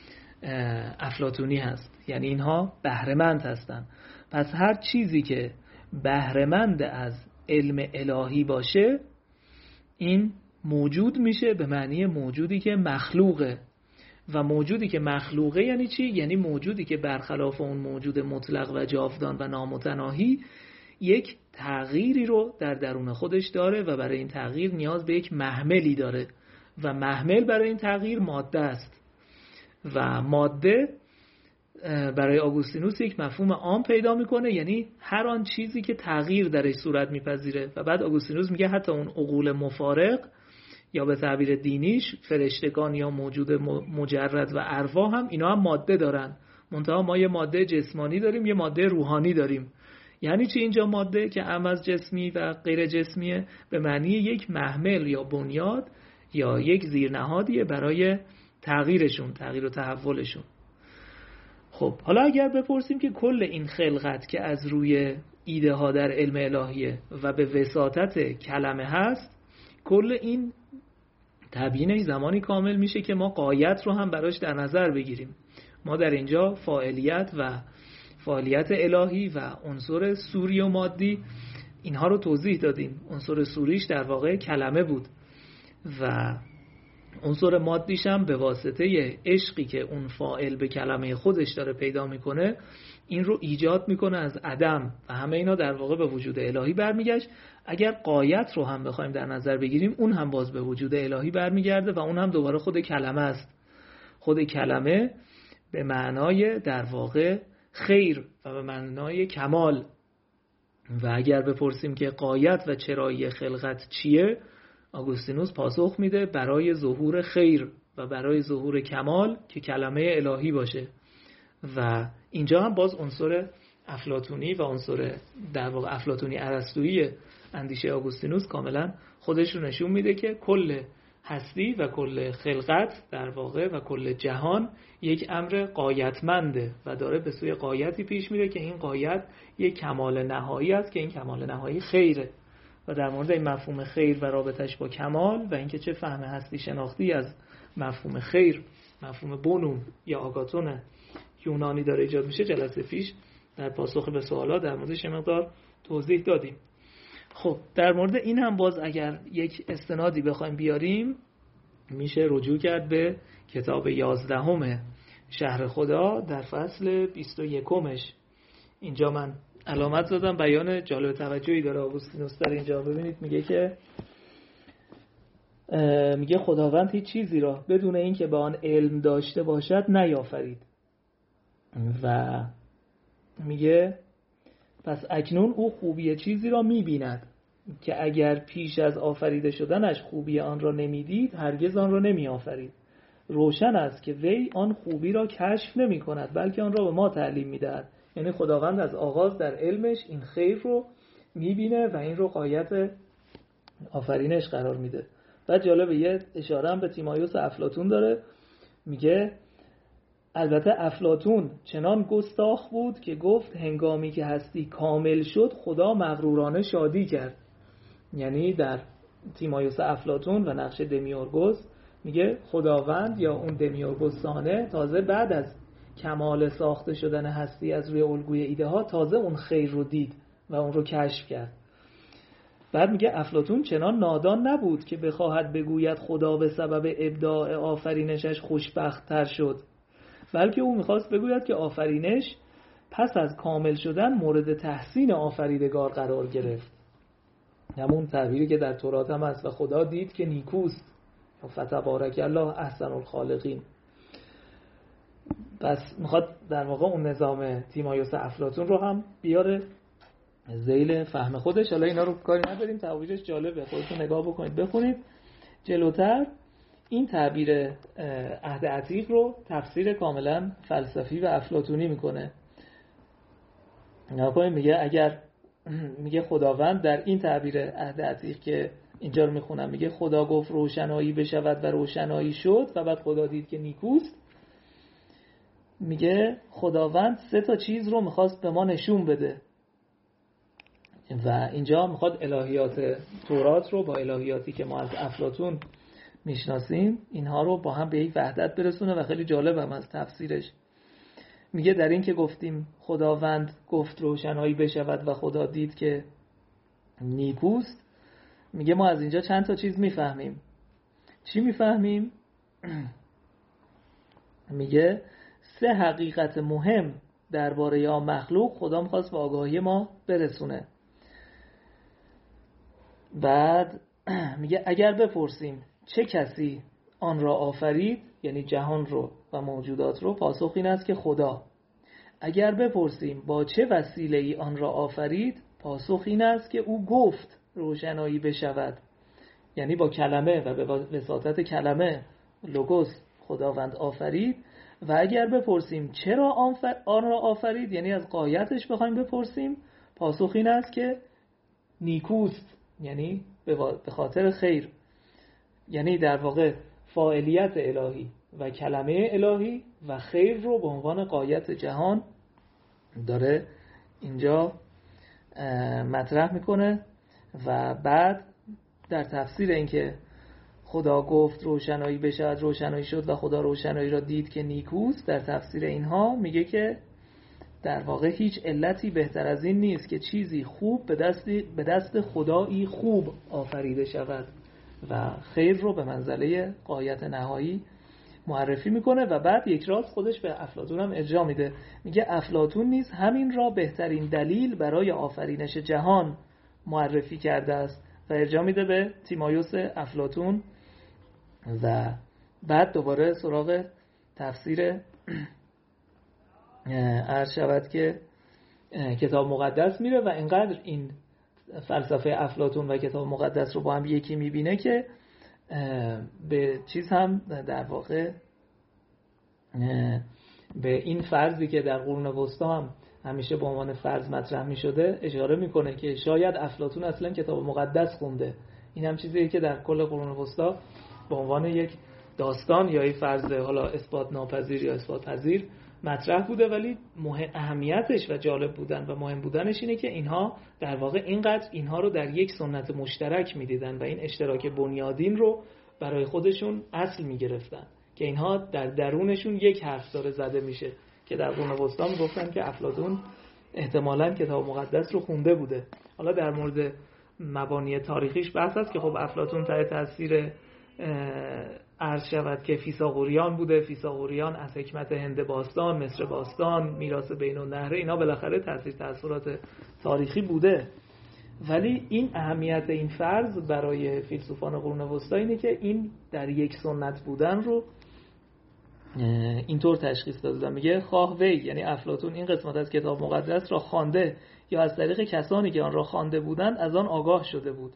افلاطونی هست، یعنی اینها بهره‌مند هستن. پس هر چیزی که بهره‌مند از علم الهی باشه این موجود میشه، به معنی موجودی که مخلوقه. و موجودی که مخلوقه یعنی چی؟ یعنی موجودی که برخلاف اون موجود مطلق و جاودان و نامتناهی یک تغییری رو در درون خودش داره و برای این تغییر نیاز به یک محملی داره و محمل برای این تغییر ماده است. و ماده برای آگوستینوس یک مفهوم عام پیدا میکنه، یعنی هر آن چیزی که تغییر درش صورت میپذیره. و بعد آگوستینوس میگه حتی اون عقول مفارق یا به تعبیر دینیش فرشتگان یا موجود مجرد و ارواح هم اینا هم ماده دارن، منتها ما یه ماده جسمانی داریم، یه ماده روحانی داریم. یعنی چی اینجا ماده که هم از جسمی و غیر جسمیه؟ به معنی یک محمل یا بنیاد یا یک زیرنهادیه برای تغییرشون، تغییر و تحولشون. خب حالا اگر بپرسیم که کل این خلقت که از روی ایده ها در علم الهیه و به وساطت کلمه هست، کل این تبیینش زمانی کامل میشه که ما غایت رو هم براش در نظر بگیریم. ما در اینجا فاعلیت و فعالیت الهی و عنصر سوری و مادی اینها رو توضیح دادیم. عنصر سوریش در واقع کلمه بود و عنصر مادیش هم به واسطه عشقی که اون فاعل به کلمه خودش داره پیدا میکنه این رو ایجاد میکنه از عدم و همه اینا در واقع به وجود الهی برمیگشت. اگر غایت رو هم بخوایم در نظر بگیریم اون هم باز به وجود الهی برمیگرده و اون هم دوباره خود کلمه است. خود کلمه به معنای در واقع خیر و به معنای کمال. و اگر بپرسیم که غایت و چرایی خلقت چیه، آگوستینوس پاسخ میده برای ظهور خیر و برای ظهور کمال که کلمه الهی باشه. و اینجا هم باز عنصر افلاطونی و عنصر در واقع افلاطونی ارسطویی اندیشه آگوستینوس کاملا خودش رو نشون میده که کل هستی و کل خلقت در واقع و کل جهان یک امر غایتمنده و داره به سوی غایتی پیش میره که این غایت یک کمال نهایی است که این کمال نهایی خیره. و در مورد این مفهوم خیر و رابطش با کمال و اینکه چه فهم هستی شناختی از مفهوم خیر، مفهوم بونوم یا آگاتون یونانی داره ایجاد میشه، جلسه پیش در پاسخ به سوالا در موردش مقدار توضیح دادیم. خب در مورد این هم باز اگر یک استنادی بخوایم بیاریم میشه رجوع کرد به کتاب یازدهم شهر خدا در فصل بیست و یکمش. اینجا من علامت زدم، بیان جالب توجهی داره آگوستینوس در اینجا. ببینید میگه که میگه خداوند هیچ چیزی را بدون اینکه به آن علم داشته باشد نیافرید و میگه پس اکنون او خوبی چیزی را میبیند که اگر پیش از آفریده شدنش خوبی آن را نمیدید هرگز آن را نمی آفرید. روشن است که وی آن خوبی را کشف نمی کند بلکه آن را به ما تعلیم میدهد. یعنی خداوند از آغاز در علمش این خیر رو میبینه و این رو غایت آفرینش قرار میده. بعد جالبه یه اشاره هم به تیمایوس افلاطون داره، میگه البته افلاطون چنان گستاخ بود که گفت هنگامی که هستی کامل شد خدا مغرورانه شادی کرد. یعنی در تیمایوس افلاطون و نقش دمیورگوس میگه خداوند یا اون دمیورگوسانه تازه بعد از کمال ساخته شدن هستی از روی الگوی ایده ها تازه اون خیر رو دید و اون رو کشف کرد. بعد میگه افلاطون چنان نادان نبود که بخواهد بگوید خدا به سبب ابداع آفرینشش خوشبخت تر شد، بلکه او میخواست بگوید که آفرینش پس از کامل شدن مورد تحسین آفریدگار قرار گرفت. همون تعبیری که در تورات هم هست و خدا دید که نیکوست فتبارک الله احسن الخالقین. پس میخواد در واقع اون نظام تیمایوس افلاطون رو هم بیاره ذیل فهم خودش. حالا اینا رو کاری نداریم، تعبیرش جالبه، خودتون نگاه بکنید بخونید. جلوتر این تعبیر عهد عتیق رو تفسیر کاملا فلسفی و افلاطونی میکنه. نگاه میگه اگر میگه خداوند در این تعبیر عهد عتیق که اینجا رو میخونم میگه خدا گفت روشنایی بشود و روشنایی شد و بعد خدا دید که نیکوست. میگه خداوند سه تا چیز رو میخواست به ما نشون بده و اینجا میخواد الهیات تورات رو با الهیاتی که ما از افلاطون میشناسیم اینها رو با هم به یک وحدت برسونه و خیلی جالب هم از تفسیرش. میگه در این که گفتیم خداوند گفت روشنایی بشود و خدا دید که نیکوست، میگه ما از اینجا چند تا چیز میفهمیم. چی میفهمیم؟ میگه سه حقیقت مهم درباره یا مخلوق خدا میخواست به آگاهی ما برسونه. بعد میگه اگر بپرسیم چه کسی آن را آفرید، یعنی جهان رو و موجودات رو، پاسخ این است که خدا. اگر بپرسیم با چه وسیله ای آن را آفرید، پاسخ این است که او گفت روشنایی بشود، یعنی با کلمه و به وساطت کلمه لوگوس خداوند آفرید. و اگر بپرسیم چرا آن را آفرید، یعنی از غایتش بخوایم بپرسیم، پاسخ این است که نیکوست، یعنی به خاطر خیر. یعنی در واقع فاعلیت الهی و کلمه الهی و خیر رو به عنوان غایت جهان داره اینجا مطرح میکنه. و بعد در تفسیر این که خدا گفت روشنایی بشود روشنایی شد و خدا روشنایی را دید که نیکوست، در تفسیر اینها میگه که در واقع هیچ علتی بهتر از این نیست که چیزی خوب به دست به دست خدایی خوب آفریده شود و خیر رو به منزله غایت نهایی معرفی میکنه. و بعد یک راست خودش به افلاطون هم ارجاع میده، میگه افلاطون نیز همین را بهترین دلیل برای آفرینش جهان معرفی کرده است و ارجاع میده به تیمایوس افلاطون. و بعد دوباره سراغ تفسیر عرض شود که کتاب مقدس میره و اینقدر این فلسفه افلاطون و کتاب مقدس رو با هم یکی میبینه که به چیز هم در واقع به این فرضی که در قرون وسطا هم همیشه به عنوان فرض مطرح میشده اشاره میکنه که شاید افلاطون اصلا کتاب مقدس خونده. این هم چیزیه که در کل قرون وسطا به عنوان یک داستان یا یک فرض حالا اثبات ناپذیر یا اثبات پذیر مطرح بوده، ولی مهم اهمیتش و جالب بودن و مهم بودنش اینه که اینها در واقع اینقدر اینها رو در یک سنت مشترک میدیدن و این اشتراک بنیادین رو برای خودشون اصل میگرفتن که اینها در درونشون یک حرف داره زده میشه که در قرون وسطا میگفتن که افلاطون احتمالاً کتاب مقدس رو خونده بوده. حالا در مورد مبانی تاریخیش بحث هست که خب افلاطون تحت تاثیر عرض شود که فیثاغوریان بوده. فیثاغوریان از حکمت هند باستان، مصر باستان، میراث بین النهره، اینا بالاخره تاثیر تاثیرات تاریخی بوده. ولی این اهمیت این فرض برای فیلسوفان قرون وسطا اینه که این در یک سنت بودن رو اینطور تشخیص داده. میگه خواه وی، یعنی افلاطون، این قسمت از کتاب مقدس را خوانده یا از طریق کسانی که آن را خوانده بودند از آن آگاه شده بود.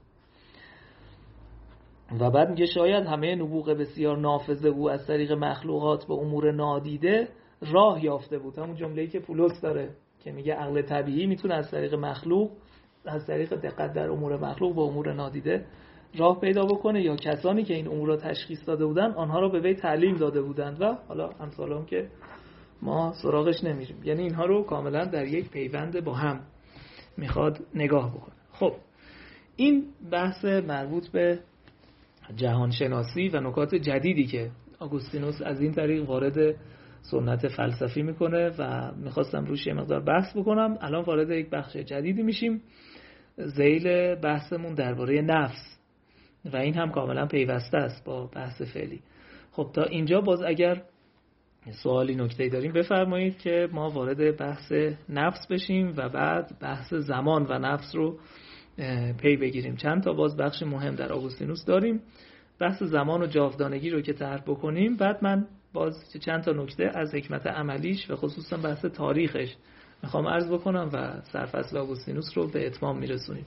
و بعد میگه شاید همه نبوغ بسیار نافذ او از طریق مخلوقات به امور نادیده راه یافته بود. همون جمله‌ای که پولس داره که میگه عقل طبیعی میتونه از طریق مخلوق، از طریق دقت در امور مخلوق به امور نادیده راه پیدا بکنه، یا کسانی که این امور را تشخیص داده بودن آنها را به وی تعلیم داده بودند و حالا امثال هم که ما سراغش نمیریم. یعنی اینها رو کاملا در یک پیوند با هم میخواد نگاه بکنه. خب این بحث مربوط به جهانشناسی و نکات جدیدی که آگوستینوس از این طریق وارد سنت فلسفی میکنه و میخواستم روش یه مقدار بحث بکنم. الان وارد یک بخش جدیدی میشیم، ذیل بحثمون درباره نفس و این هم کاملا پیوسته است با بحث فعلی. خب تا اینجا باز اگر سوالی نکته‌ای داریم بفرمایید که ما وارد بحث نفس بشیم و بعد بحث زمان و نفس رو پی بگیریم. چند تا باز بخش مهم در آگوستینوس داریم. بحث زمان و جاودانگی رو که طرح بکنیم، بعد من باز چند تا نکته از حکمت عملیش و خصوصا بحث تاریخش میخوام عرض بکنم و سرفصل آگوستینوس رو به اتمام میرسونیم.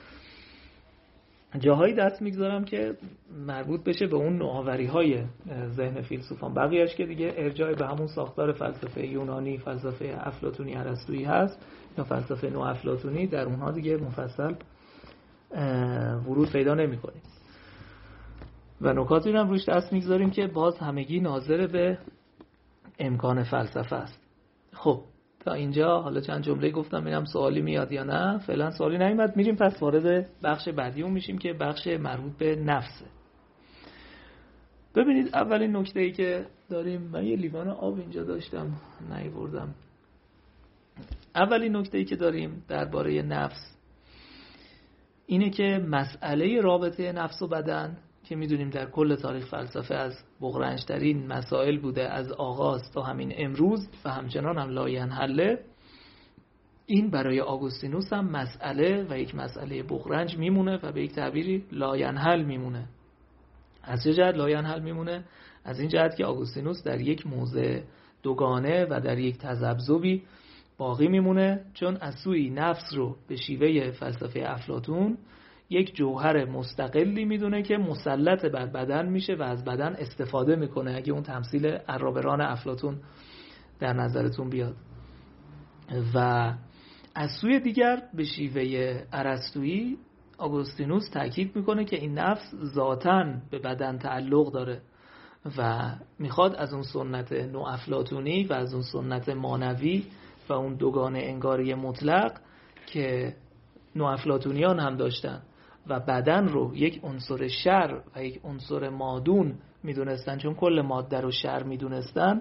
جاهایی دست میگذارم که مربوط بشه به اون نوآوری‌های ذهن فیلسوفان، بقیه‌اش که دیگه ارجاع به همون ساختار فلسفه یونانی، فلسفه افلاطونی ارسطویی هست یا فلسفه نوافلاطونی، در اونها دیگه مفصل ورود پیدا نمی‌کنیم و نکاتی رو هم روش دست میگذاریم که باز همگی ناظر به امکان فلسفه است. خب تا اینجا حالا چند جمله گفتم، ببینم سوالی میاد یا نه. فعلا سوالی نیومد. میریم پس وارد بخش بعدیمون میشیم که بخش مربوط به نفسه. ببینید اولین نکته‌ای که داریم، من یه لیوان آب اینجا داشتم نیاوردم. اولین نکته‌ای که داریم درباره نفس اینه که مسئله رابطه نفس و بدن که میدونیم در کل تاریخ فلسفه از بغرنج‌ترین مسائل بوده از آغاز تا همین امروز و همچنان هم لاینحله، این برای آگوستینوس هم مسئله و یک مسئله بغرنج میمونه و به یک تعبیری لاینحل میمونه. از چه جهت لاینحل میمونه؟ از این جهت که آگوستینوس در یک موضع دوگانه و در یک تذبذبی باقی میمونه، چون از سوی نفس رو به شیوه فلسفه افلاطون یک جوهر مستقلی میدونه که مسلط بر بدن میشه و از بدن استفاده میکنه، اگه اون تمثیل عرابران افلاطون در نظرتون بیاد. و از سوی دیگر به شیوه ارسطویی آگوستینوس تاکید میکنه که این نفس ذاتاً به بدن تعلق داره و میخواد از اون سنت نوافلاطونی و از اون سنت مانوی و اون دوگانه انگاری مطلق که نوافلاطونیان هم داشتن و بدن رو یک عنصر شر و یک عنصر مادون میدونستن، چون کل ماده رو شر میدونستن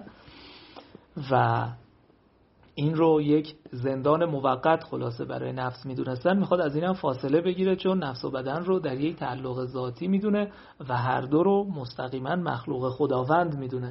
و این رو یک زندان موقت خلاصه برای نفس میدونستن، میخواد از این هم فاصله بگیره، چون نفس و بدن رو در یک تعلق ذاتی میدونه و هر دو رو مستقیما مخلوق خداوند میدونه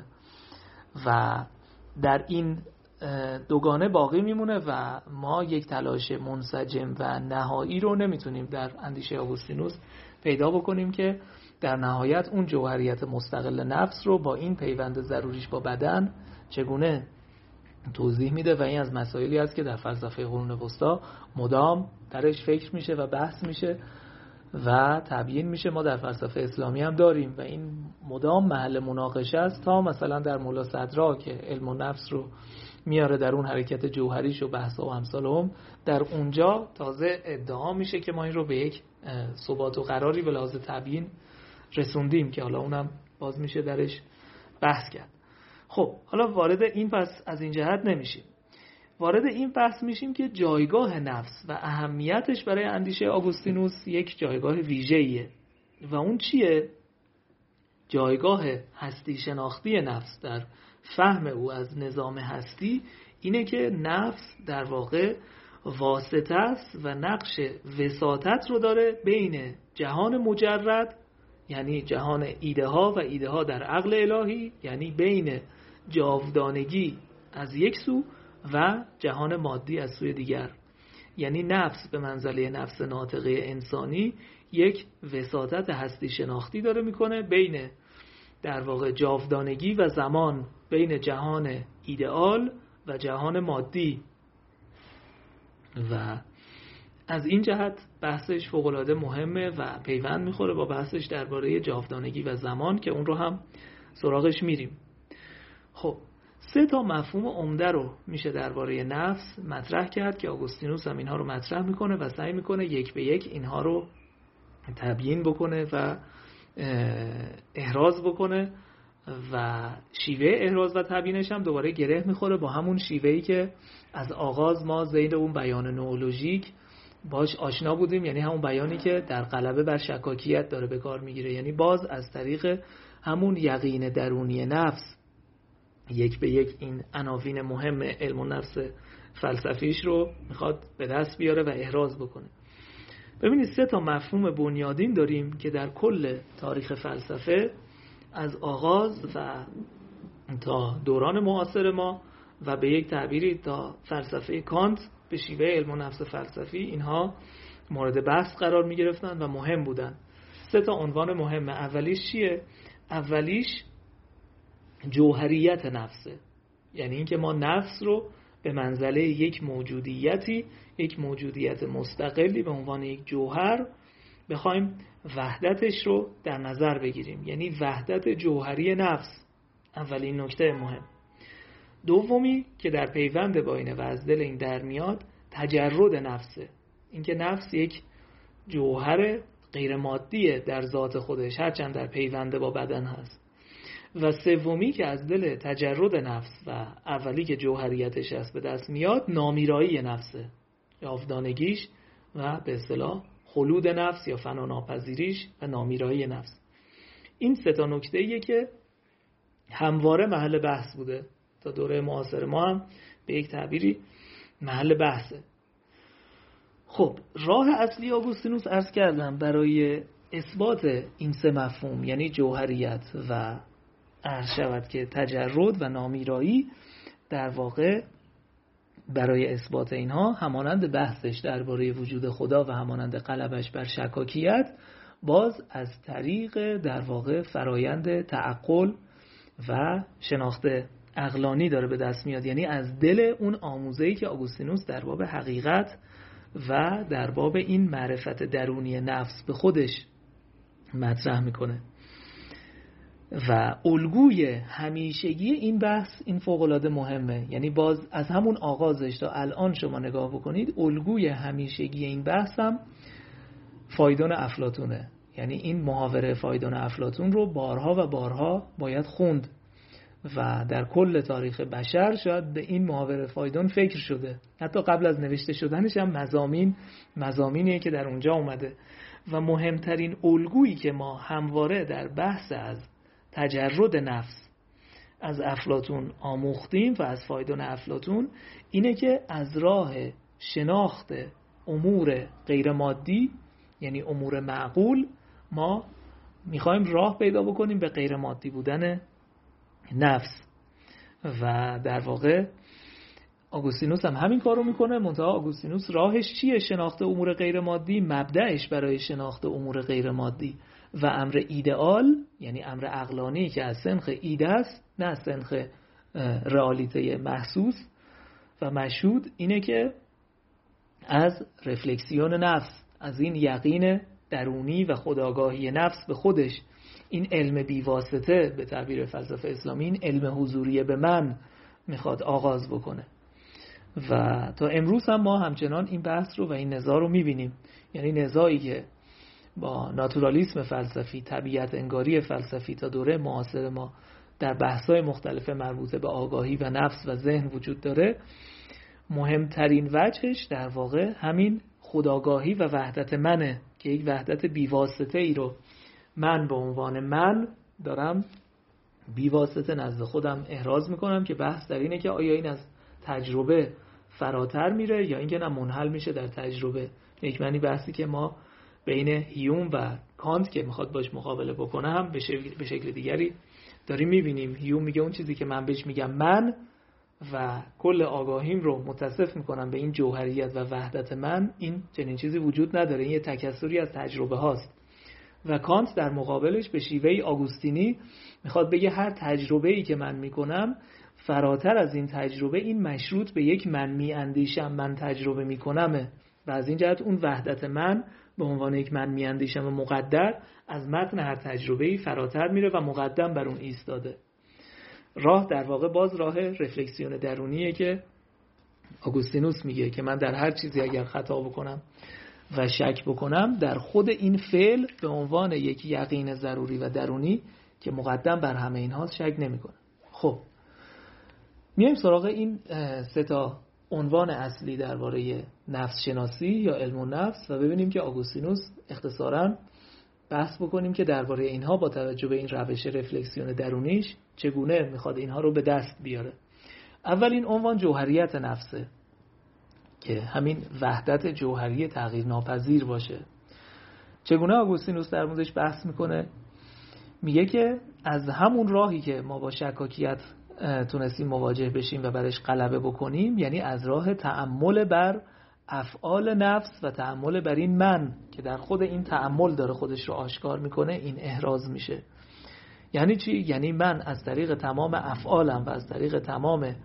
و در این دوگانه باقی میمونه و ما یک تلاش منسجم و نهایی رو نمیتونیم در اندیشه آگوستینوس پیدا بکنیم که در نهایت اون جوهریت مستقل نفس رو با این پیوند ضروریش با بدن چگونه توضیح میده و این از مسائلی است که در فلسفه قرون وسطا مدام درش فکر میشه و بحث میشه و تبیین میشه. ما در فلسفه اسلامی هم داریم و این مدام محل مناقشه است، تا مثلا در مولا صدرا که علم و نفس رو میاره در اون حرکت جوهریش و بحث و امثال هم، در اونجا تازه ادعا میشه که ما این رو به یک ثبات و قراری به لحاظ تبیین رسوندیم که حالا اونم باز میشه درش بحث کرد. خب حالا وارد این پس از این جهت نمیشیم، وارد این بحث میشیم که جایگاه نفس و اهمیتش برای اندیشه آگوستینوس یک جایگاه ویژه‌ایه و اون چیه؟ جایگاه هستی شناختی نفس در فهم او از نظام هستی اینه که نفس در واقع واسطه است و نقش وساطت رو داره بین جهان مجرد، یعنی جهان ایده ها و ایده ها در عقل الهی، یعنی بین جاودانگی از یک سو و جهان مادی از سوی دیگر. یعنی نفس به منزله نفس ناطقه انسانی یک وساطت هستی شناختی داره میکنه بین در واقع جاودانگی و زمان، بین جهان ایدئال و جهان مادی. و از این جهت بحثش فوق‌العاده مهمه و پیوند میخوره با بحثش درباره جاودانگی و زمان که اون رو هم سراغش میریم. خب سه تا مفهوم عمده رو میشه درباره نفس مطرح کرد که آگوستینوس هم اینها رو مطرح میکنه و سعی میکنه یک به یک اینها رو تبیین بکنه و احراز بکنه و شیوه احراز و تبیینش هم دوباره گره میخوره با همون شیوهی که از آغاز ما زیر اون بیان نئولوژیک باش آشنا بودیم، یعنی همون بیانی که در غلبه بر شکاکیت داره به کار میگیره، یعنی باز از طریق همون یقین درونی نفس یک به یک این عناوین مهم علم النفس فلسفیش رو میخواد به دست بیاره و احراز بکنه. ببینید سه تا مفهوم بنیادین داریم که در کل تاریخ فلسفه از آغاز و تا دوران معاصر ما و به یک تعبیری تا فلسفه کانت به شیوه علم النفس فلسفی اینها مورد بحث قرار می گرفتن و مهم بودن. سه تا عنوان مهمه. اولیش چیه؟ اولیش جوهریت نفسه، یعنی اینکه ما نفس رو به منزله یک موجودیتی، یک موجودیت مستقلی به عنوان یک جوهر بخوایم وحدتش رو در نظر بگیریم، یعنی وحدت جوهری نفس. اولین نکته مهم. دومی که در پیوند با اینه و از دل این در میاد تجرد نفسه، اینکه نفس یک جوهر غیر مادیه در ذات خودش هرچند در پیوند با بدن هست. و سومی که از دل تجرد نفس و اولی که جوهریتش هست به دست میاد نامیرایی نفسه، جاودانگیش و به اصطلاح خلود نفس یا فنا ناپذیریش و نامیرایی نفس. این سه تا نکته‌ایه که همواره محل بحث بوده تا دوره معاصر ما هم به یک تعبیری محل بحثه. خب راه اصلی آگوستینوس عرض کردم برای اثبات این سه مفهوم، یعنی جوهریت و عرض شود که تجرد و نامیرایی، در واقع برای اثبات اینها همانند بحثش درباره وجود خدا و همانند غلبش بر شکاکیت باز از طریق در واقع فرایند تعقل و شناخت عقلانی داره به دست میاد، یعنی از دل اون آموزه‌ای که آگوستینوس در باب حقیقت و در باب این معرفت درونی نفس به خودش مطرح میکنه. و الگوی همیشگی این بحث این فوق‌العاده مهمه، یعنی باز از همون آغازش تا الان شما نگاه بکنید الگوی همیشگی این بحث هم فایدون افلاطونه، یعنی این محاوره فایدون افلاطون رو بارها و بارها باید خوند و در کل تاریخ بشر شاید به این محاوره فایدون فکر شده، حتی قبل از نوشته شدنش هم مضامین مضامینیه که در اونجا اومده. و مهمترین الگویی که ما همواره در بحث از تجرد نفس از افلاطون آموختیم و از فایدون افلاطون اینه که از راه شناخت امور غیر مادی، یعنی امور معقول، ما میخوایم راه پیدا بکنیم به غیر مادی بودن نفس. و در واقع آگوستینوس هم همین کارو میکنه، منتها آگوستینوس راهش چیه؟ شناخت امور غیر مادی، مبدأش برای شناخت امور غیر مادی و امر ایدئال، یعنی امر عقلانی که از سنخ ایده است نه از سنخ رئالیته محسوس و مشهود، اینه که از رفلکسیون نفس، از این یقین درونی و خودآگاهی نفس به خودش، این علم بیواسطه به تعبیر فلسفه اسلامی، این علم حضوری به من میخواد آغاز بکنه. و تا امروز هم ما همچنان این بحث رو و این نزاع رو میبینیم، یعنی نزاعی که با ناتورالیسم فلسفی، طبیعت انگاری فلسفی تا دوره معاصر ما در بحث‌های مختلف مربوط به آگاهی و نفس و ذهن وجود داره، مهمترین وجهش در واقع همین خودآگاهی و وحدت منه که یک وحدت بیواسطه ای رو من به عنوان من دارم بیواسطه نزد خودم احراز میکنم، که بحث در اینه که آیا این از تجربه فراتر میره یا اینکه نه منحل میشه در تجربه. یک معنی بحثی که ما بین هیوم و کانت که میخواد باش مقابله بکنه هم به شکل دیگری داریم میبینیم. هیوم میگه اون چیزی که من بهش میگم من و کل آگاهیم رو متصف میکنم به این جوهریت و وحدت من، این چنین چیزی وجود نداره، این یه تکثری از تجربه هاست. و کانت در مقابلش به شیوه آگوستینی میخواد بگه هر تجربه‌ای که من میکنم فراتر از این تجربه این مشروط به یک من میاندیشم، من تجربه میکنمه، و از این جهت اون وحدت من به عنوان یک من میاندیشم و مقدر از متن هر تجربه‌ای فراتر میره و مقدم بر اون ایستاده. راه در واقع باز راه رفلکسیون درونیه که آگوستینوس میگه که من در هر چیزی اگر خطا بکنم و شک بکنم در خود این فعل به عنوان یک یقین ضروری و درونی که مقدم بر همه اینها شک نمیکنم. خب میایم سراغ این سه تا عنوان اصلی درباره نفس شناسی یا علم النفس و ببینیم که آگوستینوس اختصاراً بحث بکنیم که درباره اینها با توجه به این روش رفلکسیون درونیش چگونه میخواد اینها رو به دست بیاره. اولین عنوان جوهریت نفسه که همین وحدت جوهری تغییر ناپذیر باشه. چگونه آگوستینوس در موردش بحث میکنه؟ میگه که از همون راهی که ما با شکاکیت تونستیم مواجه بشیم و برش غلبه بکنیم، یعنی از راه تأمل بر افعال نفس و تأمل بر این من که در خود این تأمل داره خودش رو آشکار میکنه، این احراز میشه. یعنی چی؟ یعنی من از طریق تمام افعالم و از طریق تمام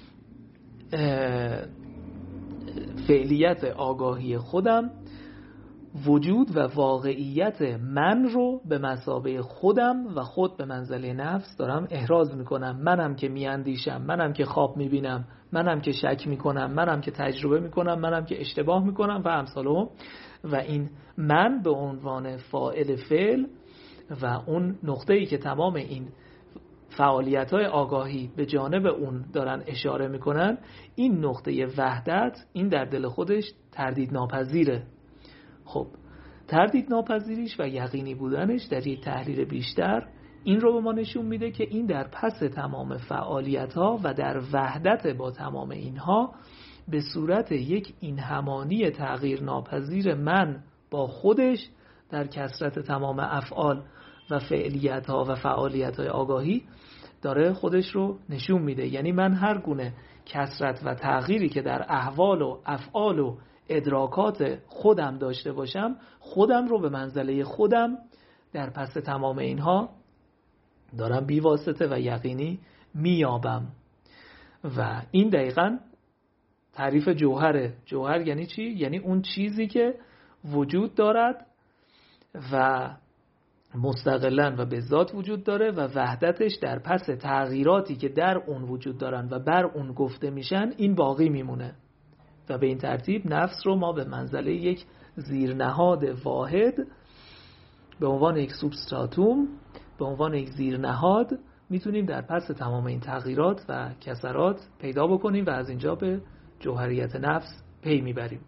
فعلیت آگاهی خودم وجود و واقعیت من رو به مثابه خودم و خود به منزله نفس دارم احراز میکنم. منم که میاندیشم، منم که خواب میبینم، منم که شک میکنم، منم که تجربه میکنم، منم که اشتباه میکنم و امثالهم. و این من به عنوان فاعل فعل و اون نقطه‌ای که تمام این فعالیت‌های آگاهی به جانب اون دارن اشاره میکنن، این نقطه وحدت این در دل خودش تردید ناپذیره. خب تردید ناپذیریش و یقینی بودنش در یک تحلیل بیشتر این رو به ما نشون میده که این در پس تمام فعالیت‌ها و در وحدت با تمام اینها به صورت یک این همانی تغییر ناپذیر من با خودش در کثرت تمام افعال و فعالیت‌ها و فعالیت‌های آگاهی داره خودش رو نشون میده. یعنی من هر گونه کثرت و تغییری که در احوال و افعال و ادراکات خودم داشته باشم، خودم رو به منزله خودم در پس تمام اینها دارم بیواسطه و یقینی میابم. و این دقیقاً تعریف جوهره. جوهر یعنی چی؟ یعنی اون چیزی که وجود دارد و مستقلاً و به ذات وجود داره و وحدتش در پس تغییراتی که در اون وجود دارن و بر اون گفته میشن این باقی میمونه. و به این ترتیب نفس رو ما به منزله یک زیرنهاد واحد به عنوان یک سوبستراتوم، به عنوان یک زیرنهاد میتونیم در پس تمام این تغییرات و کسرات پیدا بکنیم و از اینجا به جوهریت نفس پی میبریم.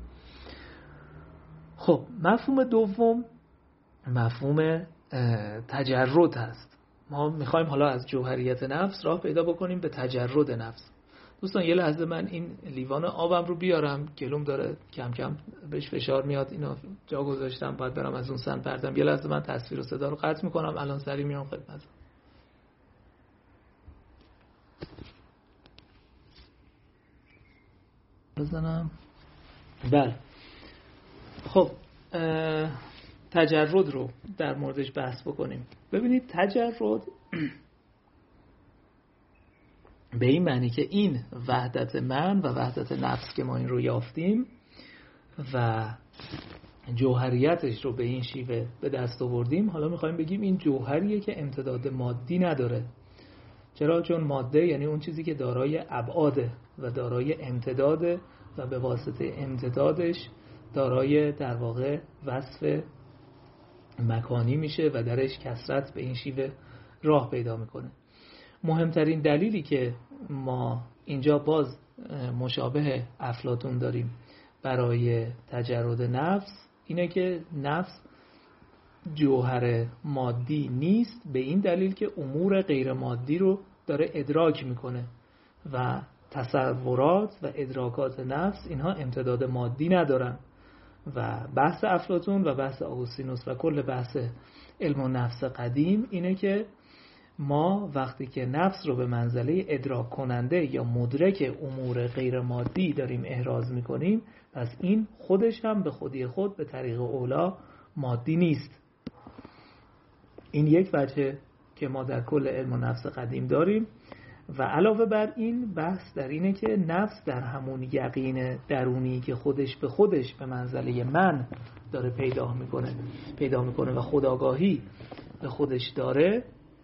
خب مفهوم دوم مفهوم تجرد هست. ما میخوایم حالا از جوهریت نفس راه پیدا بکنیم به تجرد نفس. دوستان یه لحظه من این لیوان آبم رو بیارم، گلوم داره کم کم بهش فشار میاد، اینو جا گذاشتم باید برم از اون سن پردم. یه لحظه من تصویر و صدا رو قطع میکنم، الان سری میام خدمت بزنم. بله خب تجرد رو در موردش بحث بکنیم. ببینید تجرد به این معنی که این وحدت من و وحدت نفس که ما این رو یافتیم و جوهریتش رو به این شیوه به دست آوردیم، حالا میخوایم بگیم این جوهریه که امتداد مادی نداره. چرا؟ چون ماده یعنی اون چیزی که دارای ابعاده و دارای امتداده و به واسطه امتدادش دارای در واقع وصف مکانی میشه و درش کثرت به این شیوه راه پیدا میکنه. مهمترین دلیلی که ما اینجا باز مشابه افلاطون داریم برای تجرد نفس اینه که نفس جوهر مادی نیست، به این دلیل که امور غیر مادی رو داره ادراک میکنه و تصورات و ادراکات نفس اینها امتداد مادی ندارن. و بحث افلاطون و بحث آگوستینوس و کل بحث علم و نفس قدیم اینه که ما وقتی که نفس رو به منزله ادراک کننده یا مدرک امور غیر مادی داریم احراز میکنیم، پس این خودش هم به خودی خود به طریق اولا مادی نیست. این یک وجه که ما در کل علم و نفس قدیم داریم. و علاوه بر این بحث در اینه که نفس در همون یقین درونی که خودش به خودش به منزله من داره پیدا میکنه پیدا میکنه و خودآگاهی به خودش داره،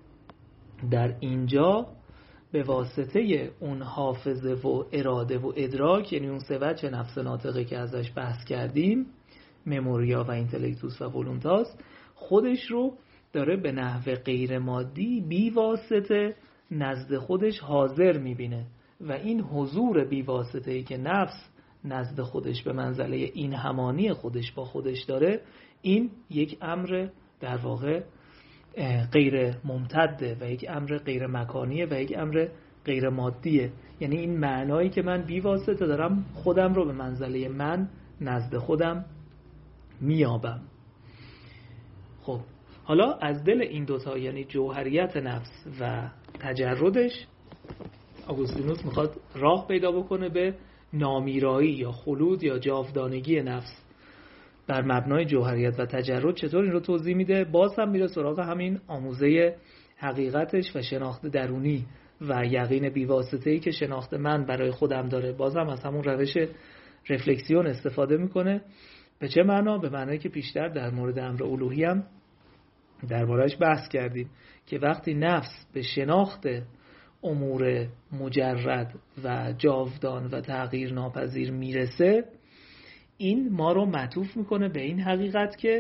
در اینجا به واسطه اون حافظه و اراده و ادراک، یعنی اون سه وجه نفس ناطقه که ازش بحث کردیم، مموریا و اینتלקتوس و ولونتاس، خودش رو داره به نحو غیر مادی بی واسطه نزد خودش حاضر میبینه و این حضور بی واسطه ای که نفس نزد خودش به منزله این همانی خودش با خودش داره، این یک امر در واقع غیر ممتده و یک امر غیر مکانیه و یک امر غیر مادیه. یعنی این معنایی که من بی واسطه دارم خودم رو به منزله من نزد خودم میابم. خب حالا از دل این دوتا، یعنی جوهریت نفس و تجردش، آگوستینوس میخواد راه پیدا بکنه به نامیرایی یا خلود یا جاودانگی نفس بر مبنای جوهریت و تجرد. چطور این رو توضیح میده؟ باز هم میره سراغ همین آموزه حقیقتش و شناخت درونی و یقین بیواسطه‌ای که شناخت من برای خودم داره. باز هم از همون روش رفلکسیون استفاده میکنه. به چه معنا؟ به معنی که پیشتر در مورد امر الوهی هم درباره‌اش بحث کردیم که وقتی نفس به شناخت امور مجرد و جاودان و تغییر ناپذیر میرسه، این ما رو معطوف میکنه به این حقیقت که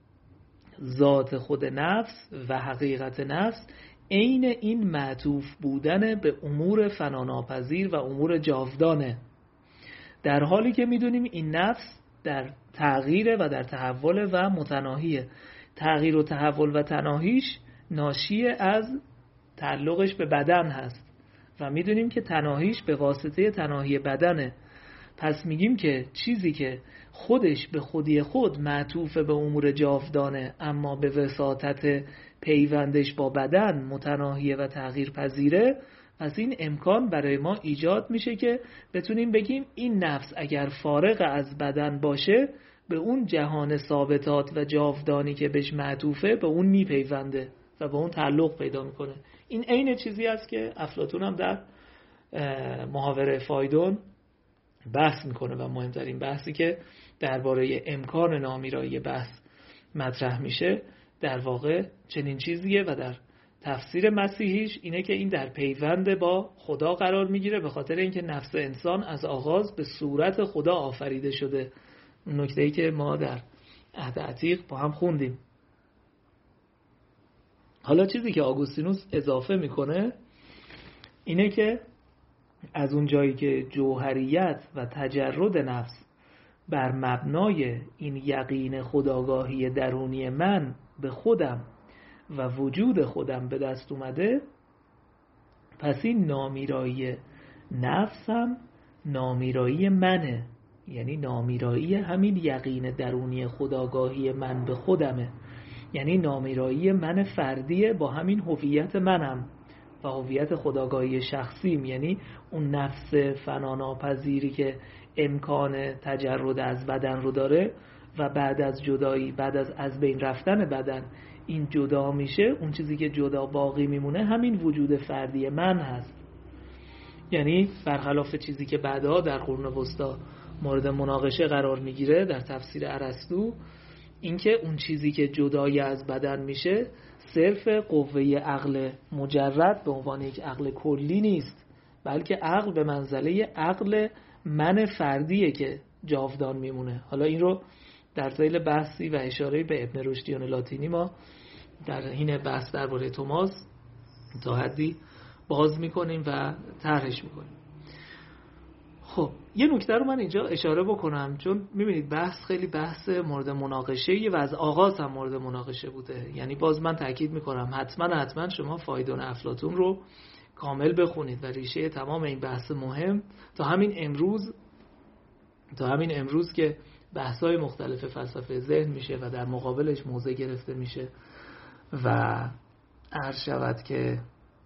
ذات خود نفس و حقیقت نفس عین این معطوف بودن به امور فناناپذیر و امور جاودانه، در حالی که میدونیم این نفس در تغییر و در تحول و متناهیه. تغییر و تحول و تناهیش ناشی از تعلقش به بدن هست و میدونیم که تناهیش به واسطه تناهی بدنه. پس میگیم که چیزی که خودش به خودی خود معطوف به امور جاودانه اما به وساطت پیوندش با بدن متناهیه و تغییر پذیره، پس این امکان برای ما ایجاد میشه که بتونیم بگیم این نفس اگر فارغ از بدن باشه به اون جهان ثابتات و جاودانی که بهش معطوفه به اون میپیونده و به اون تعلق پیدا میکنه. این عین چیزی است که افلاطون هم در محاوره فایدون بحث میکنه و مهمترین بحثی که درباره امکان نامیرایی بحث مطرح میشه در واقع چنین چیزیه و در تفسیر مسیحیش اینه که این در پیوند با خدا قرار میگیره، به خاطر اینکه نفس انسان از آغاز به صورت خدا آفریده شده. نکته‌ای که ما در عهد عتیق با هم خوندیم. حالا چیزی که آگوستینوس اضافه میکنه اینه که از اون جایی که جوهریت و تجرد نفس بر مبنای این یقین خودآگاهی درونی من به خودم و وجود خودم به دست اومده، پس این نامیرایی نفس هم نامیرایی منه، یعنی نامیرایی همین یقین درونی خودآگاهی من به خودمه، یعنی نامیرایی من فردیه با همین هویت منم و هویت خودآگاهی شخصیم، یعنی اون نفس فناناپذیری که امکان تجرد از بدن رو داره و بعد از جدایی، بعد از از بین رفتن بدن این جدا میشه، اون چیزی که جدا باقی میمونه همین وجود فردی من هست. یعنی برخلاف چیزی که بعدها در قرون وسطا مورد مناقشه قرار میگیره در تفسیر ارسطو، اینکه اون چیزی که جدای از بدن میشه صرف قوه عقل مجرد به عنوان یک عقل کلی نیست، بلکه عقل به منزله عقل من فردیه که جاودان میمونه. حالا این رو در ذیل بحثی و اشاره به ابن رشدیان لاتینی ما در حین بحث درباره توماس تا حدی باز میکنیم و طرحش میکنیم. خب یه نکته رو من اینجا اشاره بکنم، چون میبینید بحث خیلی بحث مورد مناقشه و از آغاز هم مورد مناقشه بوده. یعنی باز من تاکید میکنم حتما حتما شما فایدون افلاطون رو کامل بخونید و ریشه تمام این بحث مهم تا همین امروز تا همین امروز که بحث‌های مختلف فلسفه ذهن میشه و در مقابلش موضع گرفته میشه و عرض شود که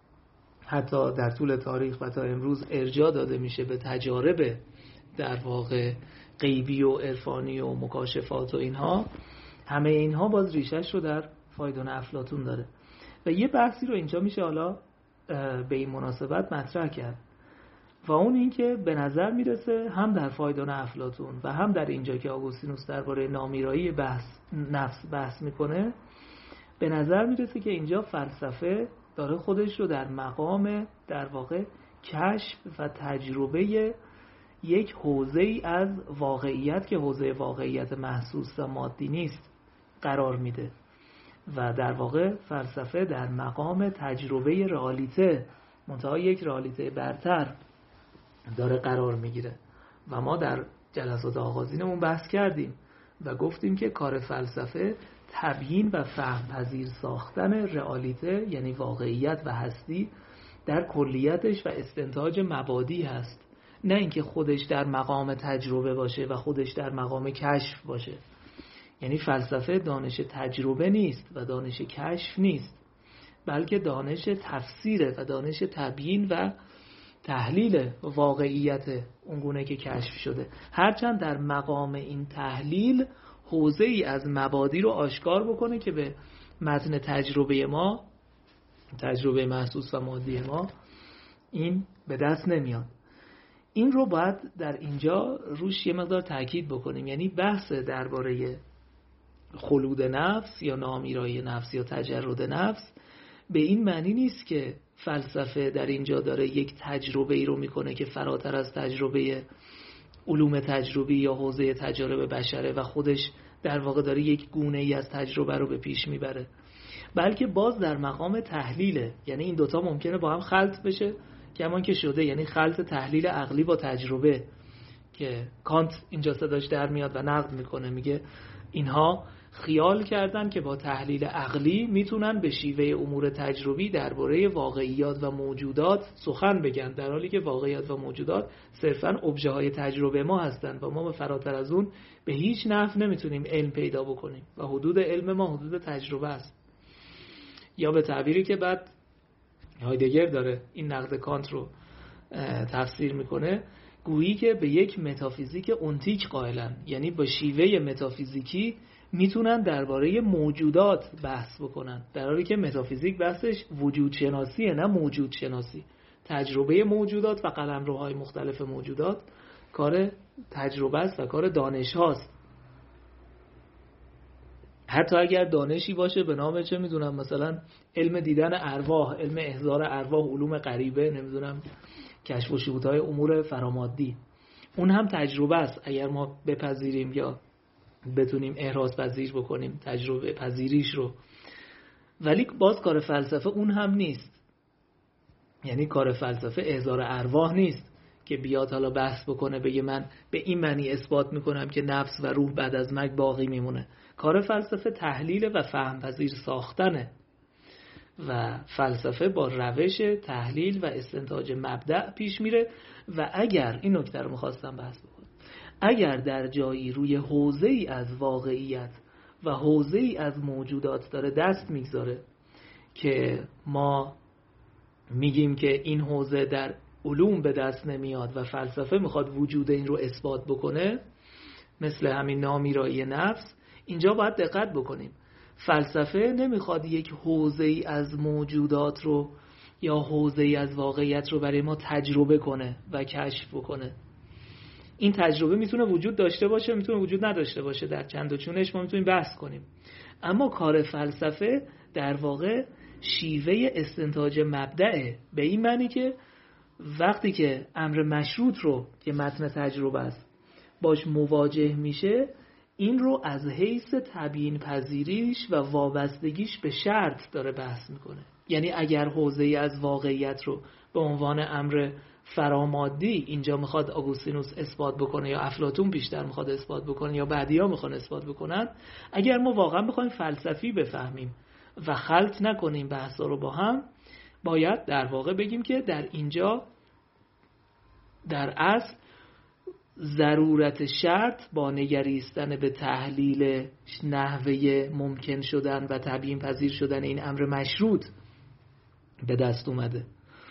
حتی در طول تاریخ و تا امروز ارجاع داده میشه به تجارب در واقع غیبی و عرفانی و مکاشفات و اینها، همه اینها باز ریشش رو در فایدون افلاطون داره. و یه بحثی رو اینجا میشه حالا به این مناسبت مطرح کرد و اون این که به نظر میرسه هم در فایدون افلاطون و هم در اینجا که آگوستینوس درباره نامیرایی بحث نفس بحث میکنه، به نظر میرسه که اینجا فلسفه داره خودش رو در مقام در واقع کشف و تجربه یک حوزه‌ای از واقعیت که حوزه واقعیت محسوس و مادی نیست قرار میده و در واقع فلسفه در مقام تجربه رئالیته، منتها یک رئالیته برتر داره قرار میگیره. و ما در جلسات آغازینمون بحث کردیم و گفتیم که کار فلسفه تبیین و فهم پذیر ساختن رئالیته، یعنی واقعیت و هستی در کلیتش و استنتاج مبادی هست، نه اینکه خودش در مقام تجربه باشه و خودش در مقام کشف باشه. یعنی فلسفه دانش تجربه نیست و دانش کشف نیست، بلکه دانش تفسیره و دانش تبیین و تحلیل واقعیت اونگونه که کشف شده، هرچند در مقام این تحلیل حوزه ای از مبادی رو آشکار بکنه که به متن تجربه ما، تجربه محسوس و مادی ما، این به دست نمیاد. این رو باید در اینجا روش یه مقدار تاکید بکنیم. یعنی بحث درباره خلود نفس یا نامیرایی نفس یا تجرد نفس به این معنی نیست که فلسفه در اینجا داره یک تجربه ای رو میکنه که فراتر از تجربه علوم تجربی یا حوزه تجارب بشره و خودش در واقع داره یک گونه ای از تجربه رو به پیش میبره، بلکه باز در مقام تحلیله. یعنی این دوتا ممکنه با هم خلط بشه که همان که شده، یعنی خلط تحلیل عقلی با تجربه که کانت اینجا صداش در میاد و نقد میکنه، میگه اینها خیال کردن که با تحلیل عقلی میتونن به شیوه امور تجربی درباره واقعیات و موجودات سخن بگن، در حالی که واقعیات و موجودات صرفاً ابژه های تجربه ما هستن و ما به فراتر از اون به هیچ نحو نمیتونیم علم پیدا بکنیم و حدود علم ما حدود تجربه است. یا به تعبیری که بعد هایدگر داره این نقد کانت رو تفسیر میکنه، گویی که به یک متافیزیک اونتیک قائلن، یعنی با شیوه متافیزیکی میتونن درباره موجودات بحث بکنن، در حالی که متافیزیک بحثش وجود شناسیه نه موجود شناسی. تجربه موجودات و قلمروهای مختلف موجودات کار تجربه است و کار دانش هاست. حتی اگر دانشی باشه به نام چه میدونم مثلا علم دیدن ارواح، علم احضار ارواح، علوم غریبه، نمیدونم کشف و شهودهای امور فرامادی، اون هم تجربه است اگر ما بپذیریم یا بتونیم احراز پذیر بکنیم تجربه پذیریش رو. ولی باز کار فلسفه اون هم نیست. یعنی کار فلسفه احضار ارواح نیست که بیاد حالا بحث بکنه بگه من به این معنی اثبات میکنم که نفس و روح بعد از مرگ باقی میمونه. کار فلسفه تحلیل و فهم پذیر ساختنه و فلسفه با روش تحلیل و استنتاج مبدأ پیش میره. و اگر این نکته رو میخواستم بحث بکنم، اگر در جایی روی حوزه‌ای از واقعیت و حوزه‌ای از موجودات داره دست میگذاره که ما میگیم که این حوزه در علوم به دست نمیاد و فلسفه میخواد وجود این رو اثبات بکنه، مثل همین نامیرایی نفس، اینجا باید دقت بکنیم. فلسفه نمیخواد یک حوزه‌ای از موجودات رو یا حوزه‌ای از واقعیت رو برای ما تجربه کنه و کشف بکنه. این تجربه میتونه وجود داشته باشه، میتونه وجود نداشته باشه، در چند و چونش ما میتونیم بحث کنیم. اما کار فلسفه در واقع شیوه استنتاج مبدأه، به این معنی که وقتی که امر مشروط رو که متن تجربه است باش مواجه میشه، این رو از حیث تبیین پذیریش و وابستگیش به شرط داره بحث میکنه. یعنی اگر حوزه‌ای از واقعیت رو به عنوان امر فرامادی اینجا میخواد آگوستینوس اثبات بکنه یا افلاطون بیشتر میخواد اثبات بکنه یا بعدی‌ها میخوان اثبات بکنن، اگر ما واقعا بخوایم فلسفی بفهمیم و خلط نکنیم بحثا رو با هم، باید در واقع بگیم که در اینجا در اصل ضرورت شرط با نگریستن به تحلیل نحوه ممکن شدن و تبیین پذیر شدن این امر مشروط به دست اومده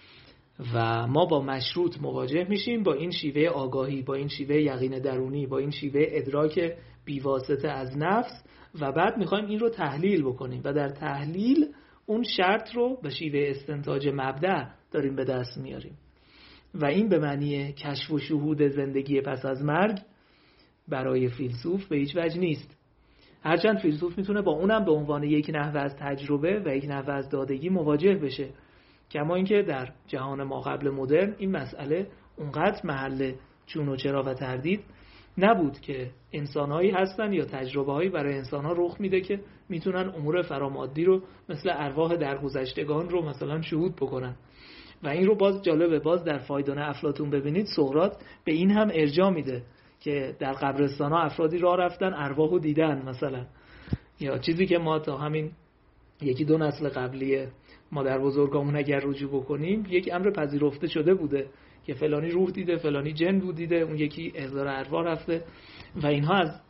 و ما با مشروط مواجه میشیم، با این شیوه آگاهی، با این شیوه یقین درونی، با این شیوه ادراک بیواسطه از نفس، و بعد میخوایم این رو تحلیل بکنیم و در تحلیل اون شرط رو به شیوه استنتاج مبدأ داریم به دست میاریم و این به معنی کشف و شهود زندگی پس از مرگ برای فیلسوف به هیچ وجه نیست. هرچند فیلسوف میتونه با اونم به عنوان یک نحوه از تجربه و یک نحوه از دادگی مواجه بشه، کما اینکه در جهان ما قبل مدرن این مسئله اونقدر محل چون و چرا و تردید نبود که انسانهایی هستن یا تجربه‌هایی برای انسانها رخ میده که میتونن امور فرامادی رو مثل ارواح درگذشتگان رو مثلا شهود بکنن. و این رو باز جالبه، باز در فایدان افلاطون ببینید سقراط به این هم ارجاع میده که در قبرستان‌ها افرادی راه رفتن ارواحو دیدن مثلا، یا چیزی که ما تا همین یکی دو نسل قبلی مادر بزرگامون اگر رجوع بکنیم یک امر پذیرفته شده بوده که فلانی روح دیده، فلانی جن بود دیده، اون یکی احضار ارواح رفته و اینها از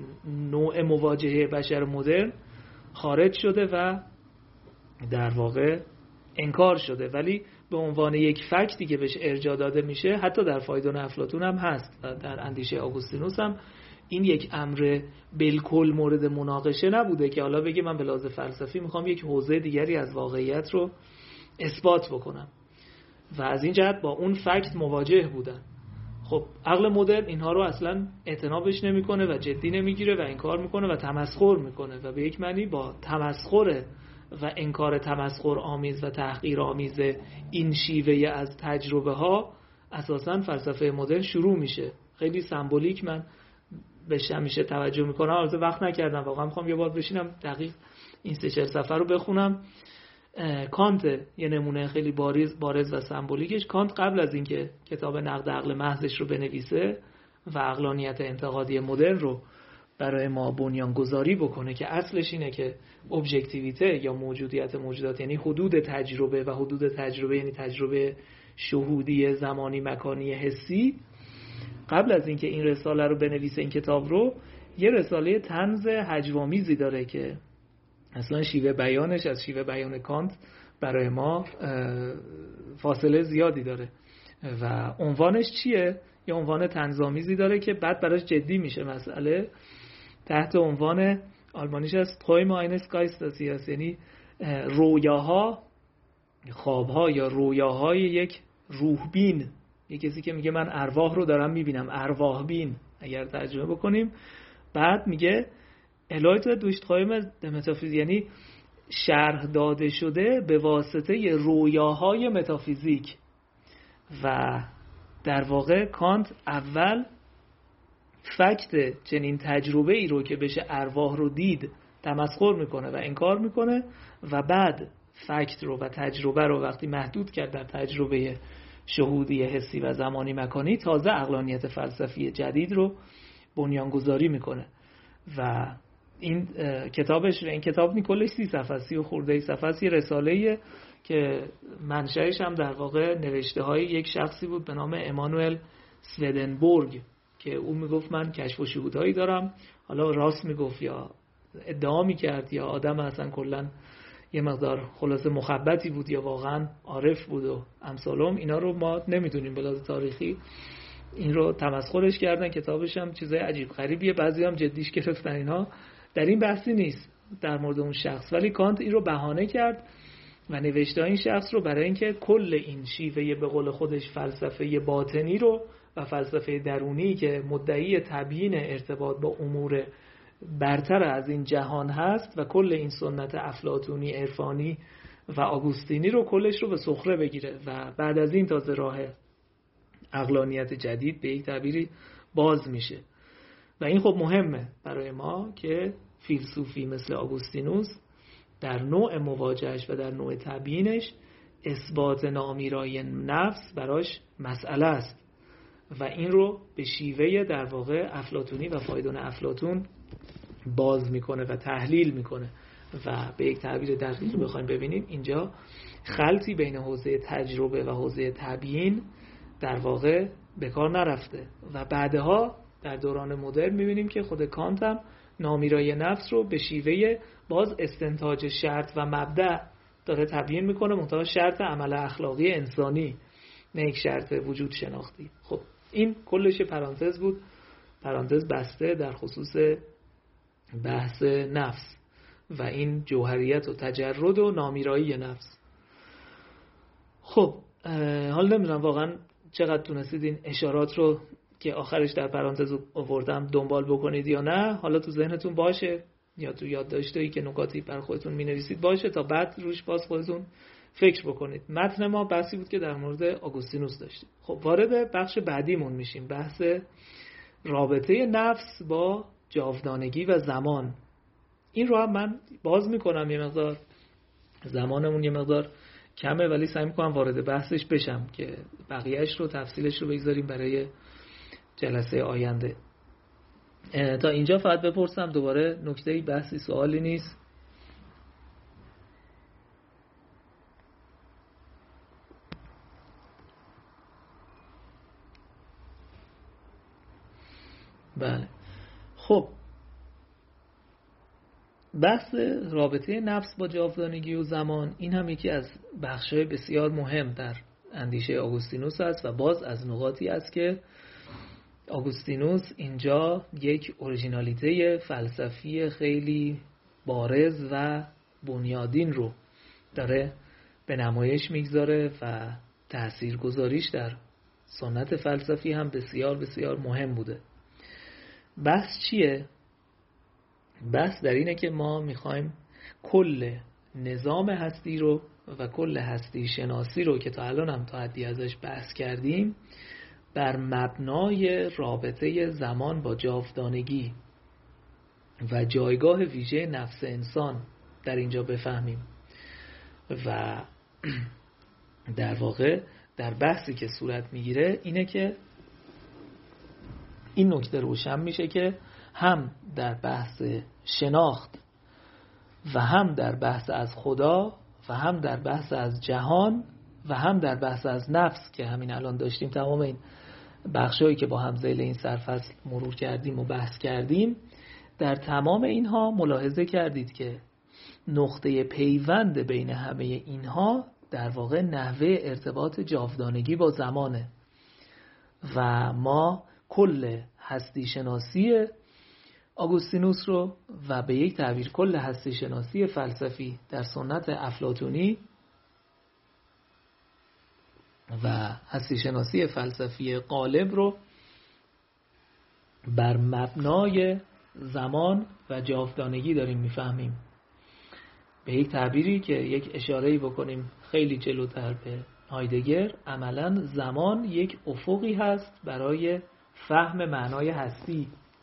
نوع مواجهه بشر مدرن خارج شده و در واقع انکار شده، ولی به عنوان یک فکتی که بهش ارجاع داده میشه حتی در فایدون افلاطون هم هست و در اندیشه آگوستینوس هم این یک امر بالکل مورد مناقشه نبوده که حالا بگه من به لحاظ فلسفی میخوام یک حوزه دیگری از واقعیت رو اثبات بکنم و از این جهت با اون فکت مواجه بودن. خب عقل مدرن اینها رو اصلا اعتنابش نمیکنه و جدی نمیگیره و انکار میکنه و تمسخر میکنه و به یک معنی با تمسخر و انکار تمسخر آمیز و تحقیر آمیز این شیوه از تجربه ها اساساً فلسفه مدرن شروع میشه. خیلی سمبولیک من بهش همیشه توجه میکنم، البته وقت نکردم، واقعا میخوام یه بار بشینم دقیق این سه چهار صفحه رو بخونم. کانت یه نمونه خیلی بارز بارز و سمبولیکش، کانت قبل از اینکه کتاب نقد عقل محضش رو بنویسه و عقلانیت انتقادی مدرن رو برای ما بنیان گذاری بکنه که اصلش اینه که ابژکتیویته یا موجودیت موجودات یعنی حدود تجربه و حدود تجربه یعنی تجربه شهودی زمانی مکانی حسی، قبل از اینکه این رساله رو بنویسه این کتاب رو یه رساله طنز هجوامیزی داره که اصلا شیوه بیانش از شیوه بیان کانت برای ما فاصله زیادی داره و عنوانش چیه؟ یه عنوان طنزآمیزی داره که بعد براش جدی میشه مسئله، تحت عنوان آلمانیش از Träume eines Geistes، یعنی رویاها، خوابها یا رویاهای یک روح بین، یک کسی که میگه من ارواح رو دارم میبینم، ارواح بین اگر ترجمه بکنیم. بعد میگه الایت دوش Träume der Metaphysik، یعنی شرح داده شده به واسطه رویاهای متافیزیک. و در واقع کانت اول فکت چنین تجربه ای رو که بشه ارواح رو دید تمسخر میکنه و انکار میکنه و بعد فکت رو و تجربه رو وقتی محدود کرد در تجربه شهودی حسی و زمانی مکانی، تازه عقلانیت فلسفی جدید رو بنیانگذاری میکنه. و این کتابش، این کتاب نیکولش سی صفحه سی و خورده صفحه سی رساله‌ای که منشأش هم در واقع نوشته های یک شخصی بود به نام امانوئل سودنبورگ که اون میگفت من کشف و شهودهایی دارم، حالا راست میگفت یا ادعا میکرد یا آدم اصلا کلا یه مقدار خلاصه مخبتی بود یا واقعا عارف بود و امثالم، اینا رو ما نمیدونیم به لحاظ تاریخی. این رو تمسخرش کردن، کتابش هم چیزای عجیب غریبیه، بعضی هم جدیش گرفتن. اینها در این بحثی نیست در مورد اون شخص، ولی کانت این رو بهانه کرد و نوشته این شخص رو برای اینکه کل این شیوه به قول خودش فلسفه باطنی رو و فلسفه درونی که مدعی تبیین ارتباط با امور برتر از این جهان هست و کل این سنت افلاطونی عرفانی و آگوستینی رو کلش رو به سخره بگیره و بعد از این تازه راه عقلانیت جدید به یک تعبیری باز میشه. و این خب مهمه برای ما که فیلسوفی مثل آگوستینوس در نوع مواجهش و در نوع تبیینش اثبات نامیرایی نفس براش مسئله است و این رو به شیوه در واقع افلاطونی و فایدون افلاطون باز میکنه و تحلیل میکنه و به یک تعبیر دقیق بخوایم ببینیم اینجا خلطی بین حوزه تجربه و حوزه تبیین در واقع به کار نرفته و بعدها در دوران مدرن میبینیم که خود کانت هم نامیرایی نفس رو به شیوه باز استنتاج شرط و مبدأ داره تبیین میکنه، منتها شرط عمل اخلاقی انسانی نه یک شرط وجود شناختی. خب این کلش پرانتز بود، پرانتز بسته در خصوص بحث نفس و این جوهریت و تجرد و نامیرایی نفس. خب حالا نمیدونم واقعا چقدر تونستید این اشارات رو که آخرش در پرانتز آوردم دنبال بکنید یا نه. حالا تو ذهنتون باشه یا تو یادداشتایی که نکاتی بر خودتون می‌نویسید باشه تا بعد روش باز خودتون فکر بکنید. متن ما بحثی بود که در مورد آگوستینوس داشتیم. خب وارد بخش بعدیمون میشیم، بحث رابطه نفس با جاودانگی و زمان. این رو هم من باز میکنم، یه مقدار زمانمون یه مقدار کمه ولی سعی میکنم وارد بحثش بشم که بقیهش رو تفصیلش رو بگذاریم برای جلسه آینده. تا اینجا فقط بپرسم دوباره نکته‌ای بحثی سوالی نیست؟ بله. خب بحث رابطه نفس با جاودانگی و زمان این هم یکی از بخش‌های بسیار مهم در اندیشه آگوستینوس است و باز از نقاطی است که آگوستینوس اینجا یک اورجینالیته فلسفی خیلی بارز و بنیادین رو داره به نمایش میگذاره و تاثیرگذاریش در سنت فلسفی هم بسیار بسیار مهم بوده. بحث چیه؟ بحث در اینه که ما میخوایم کل نظام هستی رو و کل هستی شناسی رو که تا الان هم تا حدی ازش بحث کردیم بر مبنای رابطه زمان با جاودانگی و جایگاه ویژه نفس انسان در اینجا بفهمیم و در واقع در بحثی که صورت میگیره اینه که این نکته روشن میشه که هم در بحث شناخت و هم در بحث از خدا و هم در بحث از جهان و هم در بحث از نفس که همین الان داشتیم، تمام این بخشایی که با هم ذیل این سرفصل مرور کردیم و بحث کردیم، در تمام اینها ملاحظه کردید که نقطه پیوند بین همه اینها در واقع نحوه ارتباط جاودانگی با زمانه و ما کل هستی شناسی آگوستینوس رو و به یک تعبیر کل هستی شناسی فلسفی در سنت افلاطونی و هستی شناسی فلسفی غالب رو بر مبنای زمان و جاودانگی داریم میفهمیم. به یک تعبیری که یک اشاره‌ای بکنیم خیلی جلوتر به هایدگر، عملاً زمان یک افقی هست برای فهم معنای هستی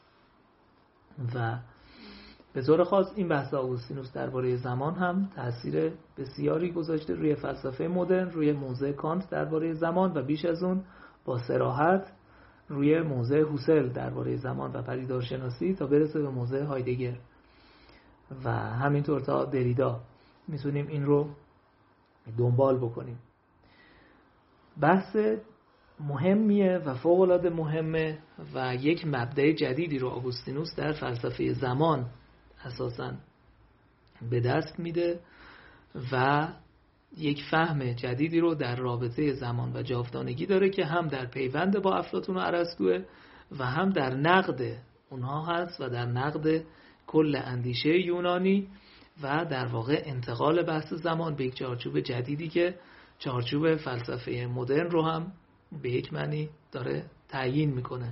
و به طور خاص این بحث آگوستینوس درباره زمان هم تأثیر بسیاری گذاشته روی فلسفه مدرن، روی موضع کانت درباره زمان و بیش از اون با صراحت روی موضع هوسل درباره زمان و پدیدارشناسی تا برسه به موضع هایدگر و همینطور تا دریدا. میتونیم این رو دنبال بکنیم. بحث مهمیه و فوق‌العاده مهمه و یک مبدأ جدیدی رو آگوستینوس در فلسفه زمان اساساً به دست میده و یک فهم جدیدی رو در رابطه زمان و جاودانگی داره که هم در پیوند با افلاطون و ارسطو و هم در نقد اونها هست و در نقد کل اندیشه یونانی و در واقع انتقال بحث زمان به یک چارچوب جدیدی که چارچوب فلسفه مدرن رو هم به یک معنی داره تعیین میکنه.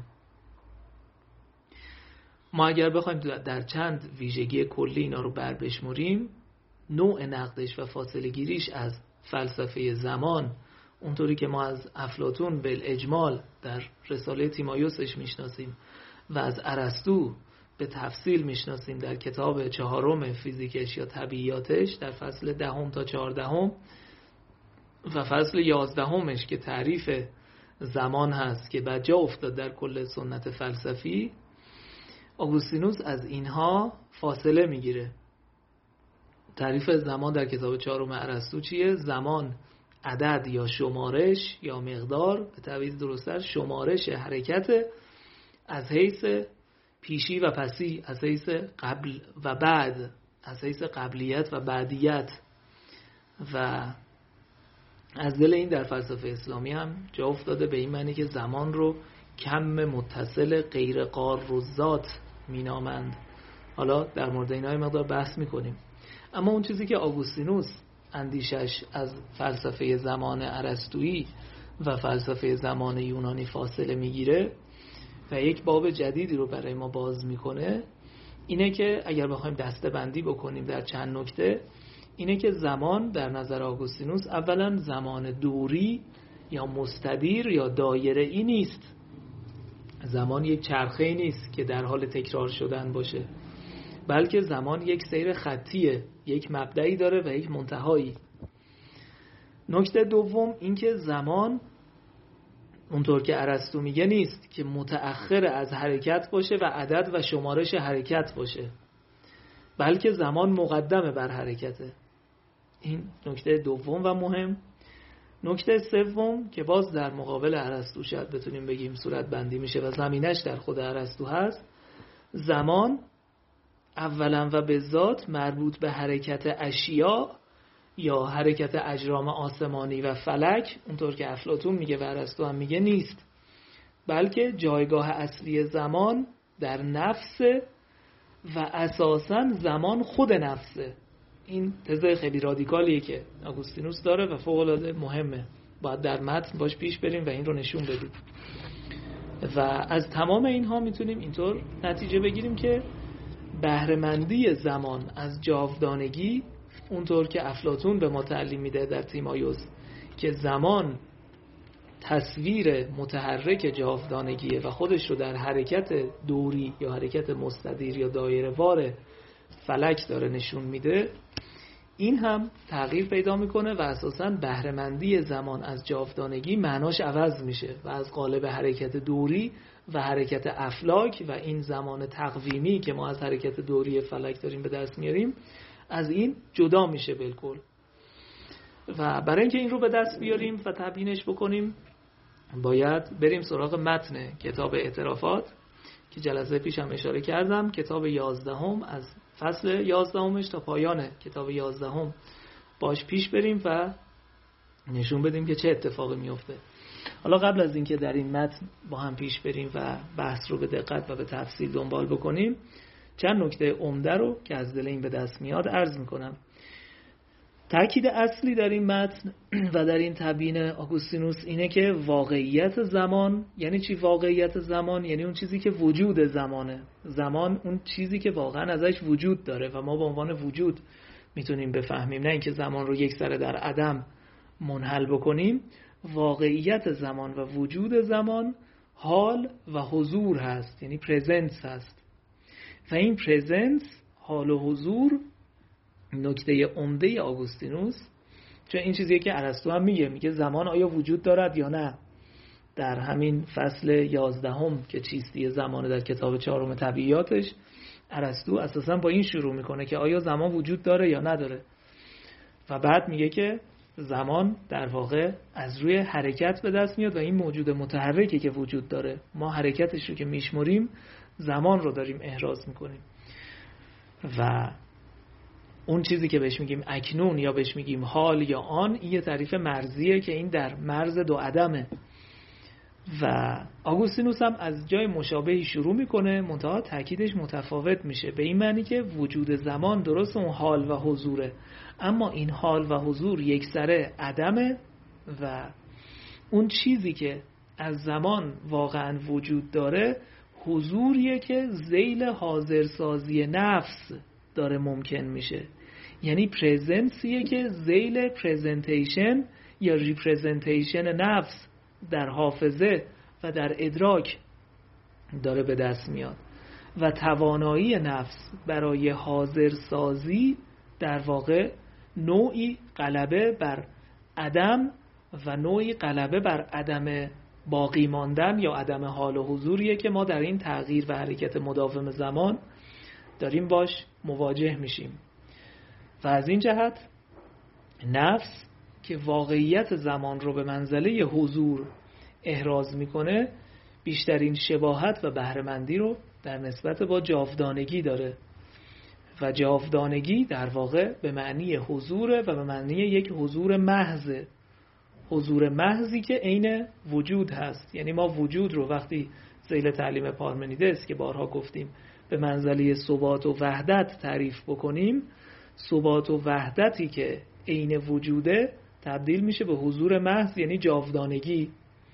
ما اگر بخوایم در چند ویژگی کلی اینا رو بر بشمریم، نوع نقدش و فاصله گیریش از فلسفه زمان اونطوری که ما از افلاطون بالاجمال در رساله تیمایوسش میشناسیم و از ارسطو به تفصیل میشناسیم در کتاب چهارم فیزیکش یا طبیعیاتش در فصل دهم تا چهاردهم و فصل یازدهمش که تعریف زمان هست که بعد جا افتاد در کل سنت فلسفی، آگوستینوس از اینها فاصله میگیره. تعریف زمان در کتاب چهارم ارسطو چیه؟ زمان عدد یا شمارش یا مقدار، به تعبیر درست‌تر شمارش حرکت از حیث پیشی و پسی، از حیث قبل و بعد، از حیث قبلیت و بعدیت. و از دل این در فلسفه اسلامی هم جا افتاده به این معنی که زمان رو کم متصل غیر قار و ذات مینامند. حالا در مورد اینها مقدار بحث میکنیم. اما اون چیزی که آگوستینوس اندیشش از فلسفه زمان ارسطویی و فلسفه زمان یونانی فاصله میگیره و یک باب جدیدی رو برای ما باز میکنه، اینه که اگر بخوایم دسته بندی بکنیم در چند نکته، اینه که زمان در نظر آگوستینوس اولا زمان دوری یا مستدیر یا دایره‌ای نیست. زمان یک چرخه‌ای نیست که در حال تکرار شدن باشه، بلکه زمان یک سیر خطیه، یک مبدأی داره و یک منتهایی. نکته دوم این که زمان اونطور که ارسطو میگه نیست که متأخر از حرکت باشه و عدد و شمارش حرکت باشه، بلکه زمان مقدمه بر حرکته. این نکته دوم و مهم. نکته سوم که باز در مقابل ارسطو شاید بتونیم بگیم صورت بندی میشه و زمینش در خود ارسطو هست، زمان اولا و به ذات مربوط به حرکت اشیاء یا حرکت اجرام آسمانی و فلک اونطور که افلاطون میگه و ارسطو هم میگه نیست، بلکه جایگاه اصلی زمان در نفس و اساساً زمان خود نفسه. این تز خیلی رادیکالیه که آگوستینوس داره و فوق العاده مهمه، باید در متن باش پیش بریم و این رو نشون بدیم. و از تمام اینها میتونیم اینطور نتیجه بگیریم که بهره‌مندی زمان از جاودانگی اونطور که افلاطون به ما تعلیم میده در تیمایوس که زمان تصویر متحرک جاودانگیه و خودش رو در حرکت دوری یا حرکت مستدیر یا دایره‌وار فلک داره نشون میده، این هم تغییر پیدا میکنه و اساساً بهره‌مندی زمان از جاودانگی معناش عوض میشه و از قالب حرکت دوری و حرکت افلاک و این زمان تقویمی که ما از حرکت دوری فلک داریم به دست میاریم از این جدا میشه بالکل. و برای اینکه این رو به دست بیاریم و تبیینش بکنیم باید بریم سراغ متن کتاب اعترافات که جلسه پیش هم اشاره کردم، کتاب یازدهم، از فصل یازدهمش تا پایان کتاب یازدهم باش پیش بریم و نشون بدیم که چه اتفاقی میفته. حالا قبل از اینکه در این متن با هم پیش بریم و بحث رو به دقت و به تفصیل دنبال بکنیم، چند نکته عمده رو که از دل این به دست میاد عرض میکنم. تأکید اصلی در این متن و در این تبیین آگوستینوس اینه که واقعیت زمان یعنی چی؟ واقعیت زمان یعنی اون چیزی که وجود زمانه. زمان اون چیزی که واقعا ازش وجود داره و ما به عنوان وجود میتونیم بفهمیم، نه اینکه زمان رو یک سره در عدم منحل بکنیم. واقعیت زمان و وجود زمان حال و حضور هست، یعنی پرزنس هست و این پرزنس، حال و حضور نکته عمده آگوستینوس، چون این چیزیه که ارسطو هم میگه، میگه زمان آیا وجود دارد یا نه. در همین فصل یازدهم که چیستی زمان در کتاب چهارم طبیعیاتش، ارسطو اساسا با این شروع میکنه که آیا زمان وجود داره یا نداره و بعد میگه که زمان در واقع از روی حرکت به دست میاد و این موجود متحرکی که وجود داره، ما حرکتش رو که میشمریم زمان رو داریم احراز میکنیم و اون چیزی که بهش میگیم اکنون یا بهش میگیم حال یا آن، این یه تعریف مرزیه که این در مرز دو عدمه و آگوستینوس هم از جای مشابهی شروع میکنه، منتها تاکیدش متفاوت میشه به این معنی که وجود زمان درست اون حال و حضوره، اما این حال و حضور یک سره عدمه و اون چیزی که از زمان واقعا وجود داره حضوریه که ذیل حاضرسازی نفس داره ممکن میشه، یعنی پرزنسیه که ذیل پرزنتیشن یا ریپرزنتیشن نفس در حافظه و در ادراک داره به دست میاد و توانایی نفس برای حاضر سازی در واقع نوعی غلبه بر عدم و نوعی غلبه بر عدم باقی ماندن یا عدم حال و حضوریه که ما در این تغییر و حرکت مداوم زمان داریم باش مواجه میشیم. و از این جهت نفس که واقعیت زمان رو به منزله حضور احراز میکنه بیشترین شباهت و بهره‌مندی رو در نسبت با جاودانگی داره و جاودانگی در واقع به معنی حضوره و به معنی یک حضور محض، حضور محضی که عین وجود هست. یعنی ما وجود رو وقتی ذیل تعلیم پارمنیدس که بارها گفتیم به منزله ثبات و وحدت تعریف بکنیم، ثبات و وحدتی که عین وجوده تبدیل میشه به حضور محض یعنی جاودانگی،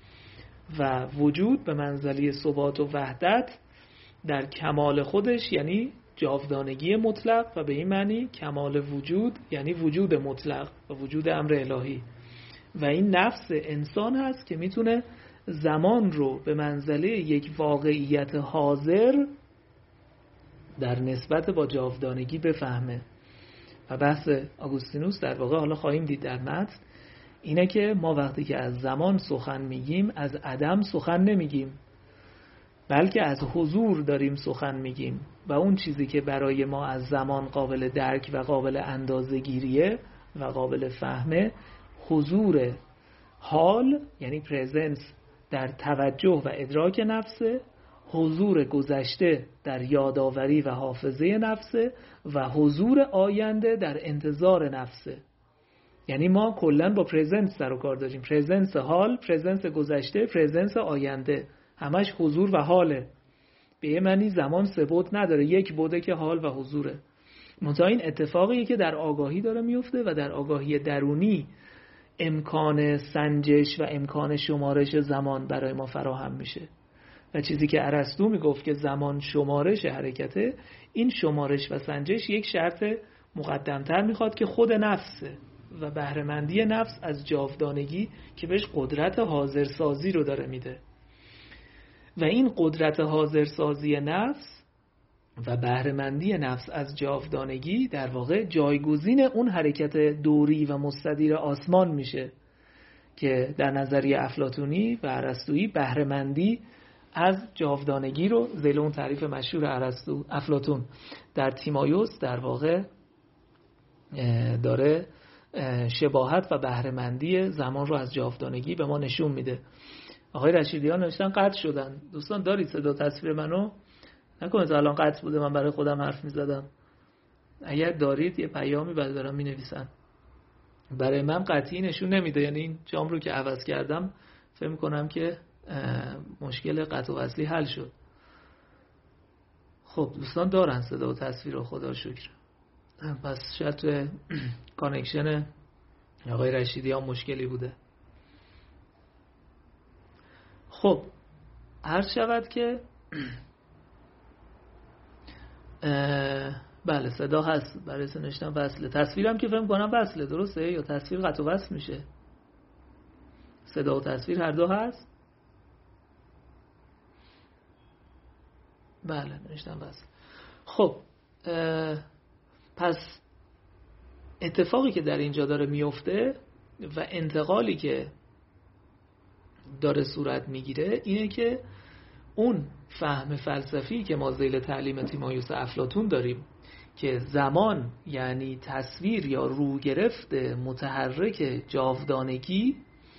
و وجود به منزله ثبات و وحدت در کمال خودش یعنی جاودانگی مطلق و به این معنی کمال وجود یعنی وجود مطلق و وجود امر الهی. و این نفس انسان هست که میتونه زمان رو به منزله یک واقعیت حاضر در نسبت با جاودانگی بفهمه. و بحث آگوستینوس در واقع حالا خواهیم دید در متن اینه که ما وقتی که از زمان سخن میگیم از عدم سخن نمیگیم، بلکه از حضور داریم سخن میگیم و اون چیزی که برای ما از زمان قابل درک و قابل اندازه‌گیریه و قابل فهمه حضور حال یعنی پرزنس در توجه و ادراک نفسه، حضور گذشته در یادآوری و حافظه نفسه و حضور آینده در انتظار نفسه. یعنی ما کلن با پرزنس سر و کار داریم، پرزنس حال، پرزنس گذشته، پرزنس آینده، همش حضور و حاله. به یه معنی زمان سه بعد نداره، یک بعده که حال و حضوره. منتها این اتفاقیه که در آگاهی داره میفته و در آگاهی درونی امکان سنجش و امکان شمارش زمان برای ما فراهم میشه. و چیزی که ارسطو میگفت که زمان شمارش حرکته، این شمارش و سنجش یک شرط مقدمتر میخواد که خود نفسه و بهره‌مندی نفس از جاودانگی که بهش قدرت حاضرسازی رو داره میده. و این قدرت حاضرسازی نفس و بهره‌مندی نفس از جاودانگی در واقع جایگزین اون حرکت دوری و مستدیر آسمان میشه که در نظریه افلاطونی و ارسطویی بهره‌مندی از جاودانگی رو ذیل اون تعریف مشهور ارسطو افلاطون در تیمایوس در واقع داره شباهت و بهره‌مندی زمان رو از جاودانگی به ما نشون میده. آقای رشیدیان نوشتن قطع شدن. دوستان دارید صدا تصویر منو؟ نکنید تا الان قطع بوده من برای خودم حرف میزدم. اگر دارید یه پیامی بعد دارم مینویسن. برای من قطعی نشون نمیده، یعنی این جام رو که عوض کردم فکر میکنم که مشکل قطع و وصلی حل شد. خب دوستان دارن صدا و تصویر رو، خدا شکر. پس شاید توی کانکشن آقای رشیدیان مشکلی بوده. خب عرض شود که بله صدا هست، برای نوشتم وصله. تصویرم که فهم کنم وصله، درسته؟ یا تصویر قطع و وصل میشه؟ صدا و تصویر هر دو هست؟ بله نوشتم وصل. خب پس اتفاقی که در اینجا داره میفته و انتقالی که داره صورت میگیره اینه که اون فهم فلسفی که ما ذیل تعلیم تیمایوس افلاطون داریم که زمان یعنی تصویر یا رو گرفته متحرک جاودانگی،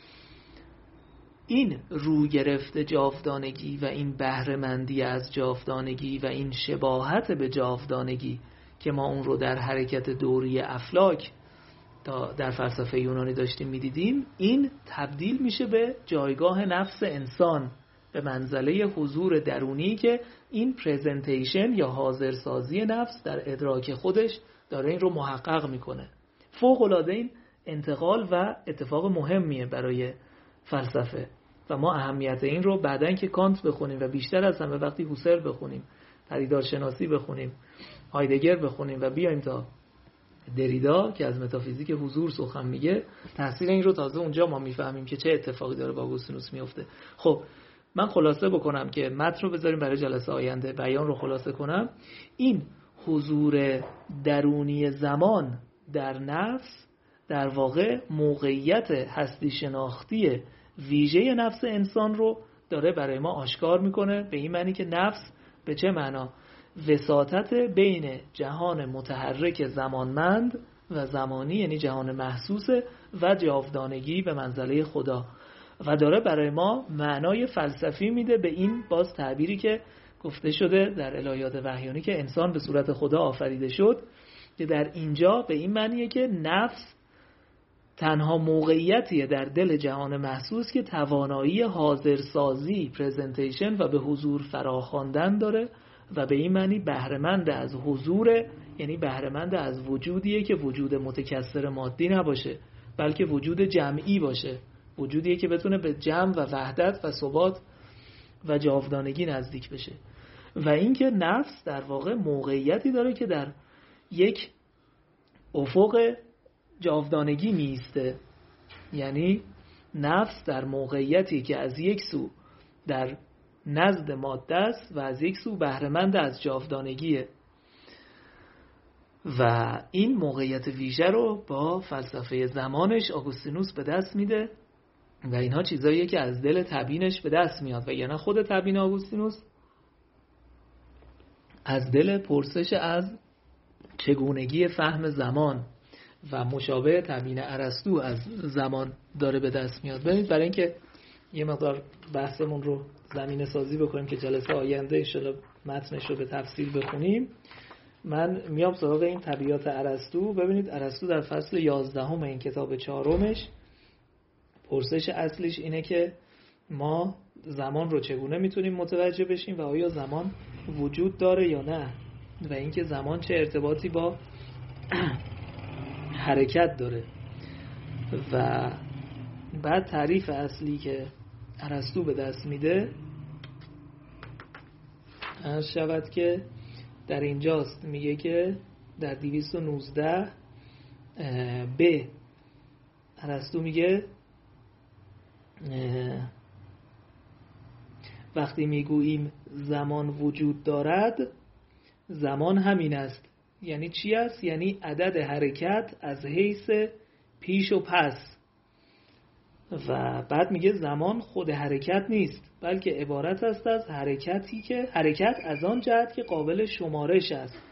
این رو گرفته جاودانگی و این بهره‌مندی از جاودانگی و این شباهت به جاودانگی که ما اون رو در حرکت دوری افلاک تا در فلسفه یونانی داشتیم میدیدیم، این تبدیل میشه به جایگاه نفس انسان به منزله حضور درونی که این پرزنتیشن یا حاضرسازی نفس در ادراک خودش داره این رو محقق میکنه. فوق العاده این انتقال و اتفاق مهمیه برای فلسفه و ما اهمیت این رو بعدن که کانت بخونیم و بیشتر از همه وقتی هوسر بخونیم، پدیدارشناسی بخونیم، هایدگر بخونیم و بیایم تا دریدا که از متافیزیک حضور سخن میگه، تحصیل این رو تازه اونجا ما میفهمیم که چه اتفاقی داره با آگوستینوس میفته. خب من خلاصه بکنم که متن رو بذاریم برای جلسه آینده، بیان رو خلاصه کنم. این حضور درونی زمان در نفس در واقع موقعیت هستی شناختی ویژه نفس انسان رو داره برای ما آشکار میکنه، به این معنی که نفس به چه معنا؟ وساطت بین جهان متحرک زمانمند و زمانی، یعنی جهان محسوس، و جاودانگی به منزله خدا، و داره برای ما معنای فلسفی میده به این باز تعبیری که گفته شده در الهیات وحیانی که انسان به صورت خدا آفریده شد، که در اینجا به این معنیه که نفس تنها موقعیتیه در دل جهان محسوس که توانایی حاضرسازی، پرزنتیشن و به حضور فراخواندن داره، و به این معنی بهره‌مند از حضور، یعنی بهره‌مند از وجودیه که وجود متکثر مادی نباشه، بلکه وجود جمعی باشه، وجودیه که بتونه به جمع و وحدت و ثبات و جاودانگی نزدیک بشه. و اینکه نفس در واقع موقعیتی داره که در یک افق جاودانگی میسته، یعنی نفس در موقعیتی که از یک سو در نزد ماده است و از یک سو بهره‌مند از جاودانگیه. و این موقعیت ویژه رو با فلسفه زمانش آگوستینوس به دست میده و اینها چیزاییه که از دل تبیینش به دست میاد، و یعنی خود تبیین آگوستینوس از دل پرسش از چگونگی فهم زمان و مشابه تبیین ارسطو از زمان داره به دست میاد. ببینید برای اینکه یه مقدار بحثمون رو زمینه سازی بکنیم که جلسه آینده انشالله متنش رو به تفصیل بخونیم، من میام سراغ این طبیعت ارسطو. ببینید ارسطو در فصل یازدهم این کتاب چهارمش پرسش اصلیش اینه که ما زمان رو چگونه میتونیم متوجه بشیم و آیا زمان وجود داره یا نه، و اینکه زمان چه ارتباطی با حرکت داره. و بعد تعریف اصلی که ارسطو به دست میده عرض شود که در اینجاست، میگه که در دویست و نوزده ب ارسطو میگه وقتی میگوییم زمان وجود دارد، زمان همین است. یعنی چی است؟ یعنی عدد حرکت از حیث پیش و پس. و بعد میگه زمان خود حرکت نیست، بلکه عبارت است از حرکتی که حرکت از آن جهت که قابل شمارش است.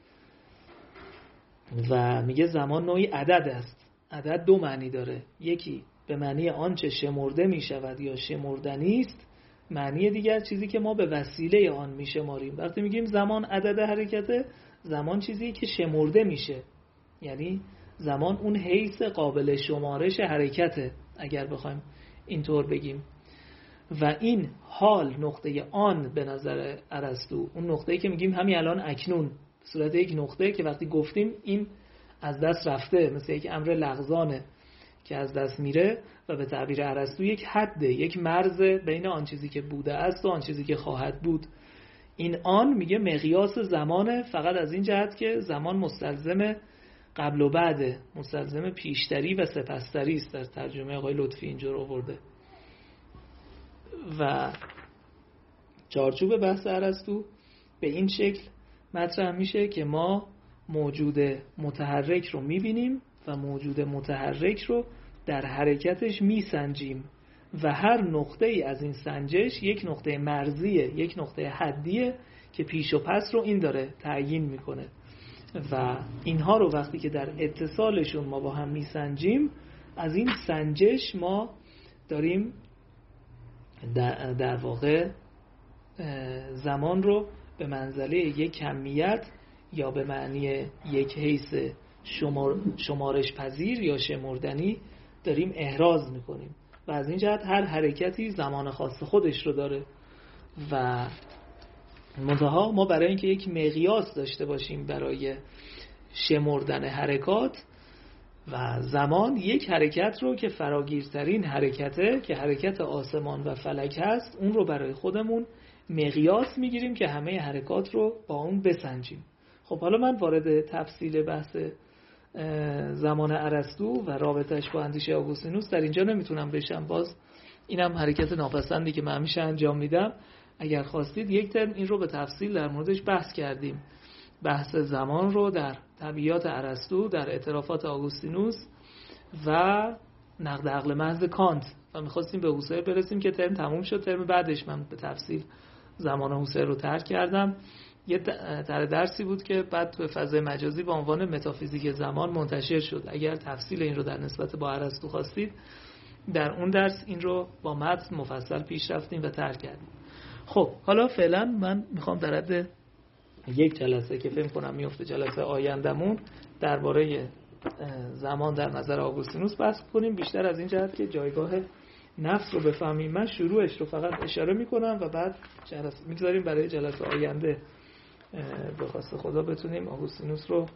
و میگه زمان نوعی عدد است. عدد دو معنی داره، یکی به معنی آنچه شمرده میشود یا شمردنی است، معنی دیگر چیزی که ما به وسیله آن میشماریم. وقتی میگیم زمان عدد حرکته، زمان چیزی که شمرده میشه، یعنی زمان اون حیث قابل شمارش حرکته اگر بخوایم اینطور بگیم. و این حال نقطه آن به نظر ارسطو، اون نقطه‌ای که میگیم همین الان اکنون، به صورت یک نقطه که وقتی گفتیم این از دست رفته، مثل یک امر لغزانه که از دست میره، و به تعبیر ارسطو یک حده، یک مرز بین آن چیزی که بوده است و آن چیزی که خواهد بود. این آن میگه مقیاس زمانه، فقط از این جهت که زمان مستلزم قبل و بعد، مستلزم پیشتری و سپستری است. در ترجمه آقای لطفی اینجور آورده. و چارچوب بحث ارسطو به این شکل مطرح میشه که ما موجود متحرک رو میبینیم و موجود متحرک رو در حرکتش میسنجیم، و هر نقطه ای از این سنجش یک نقطه مرزیه، یک نقطه حدیه که پیش و پس رو این داره تعیین میکنه. و اینها رو وقتی که در اتصالشون ما با هم میسنجیم، از این سنجش ما داریم در, در واقع زمان رو به منزله یک کمیت یا به معنی یک حیث شمار شمارش پذیر یا شمردنی داریم احراز میکنیم. و از این جهت هر حرکتی زمان خاص خودش رو داره. و منتها ما برای اینکه یک مقیاس داشته باشیم برای شمردن حرکات و زمان، یک حرکت رو که فراگیرترین حرکته که حرکت آسمان و فلک هست، اون رو برای خودمون مقیاس میگیریم که همه حرکات رو با اون بسنجیم. خب حالا من وارد تفصیل بحث زمان ارسطو و رابطش با اندیشه آگوستینوس در اینجا نمیتونم بشم. باز اینم حرکت ناپسندی که من همیشه انجام میدم. اگر خواستید یک ترم این رو به تفصیل در موردش بحث کردیم، بحث زمان رو در طبیعیات ارسطو، در اعترافات آگوستینوس و نقد عقل محض کانت و می‌خواستیم به هوسر برسیم که ترم تموم شد. ترم بعدش من به تفصیل زمان هوسر رو ترک کردم. یه طرح درسی بود که بعد تو فضای مجازی با عنوان متافیزیک زمان منتشر شد. اگر تفصیل این رو در نسبت با ارسطو خواستید، در اون درس این رو با متن مفصل پیش رفتیم و ترک کردیم. خب حالا فعلا من میخوام در حد یک جلسه که فکر کنم میفته جلسه آیندمون درباره زمان در نظر آگوستینوس بحث کنیم، بیشتر از این جهت که جایگاه نفس رو بفهمیم. من شروعش رو فقط اشاره میکنم و بعد جلسه میگذاریم برای جلسه آینده به خواست خدا بتونیم آگوستینوس رو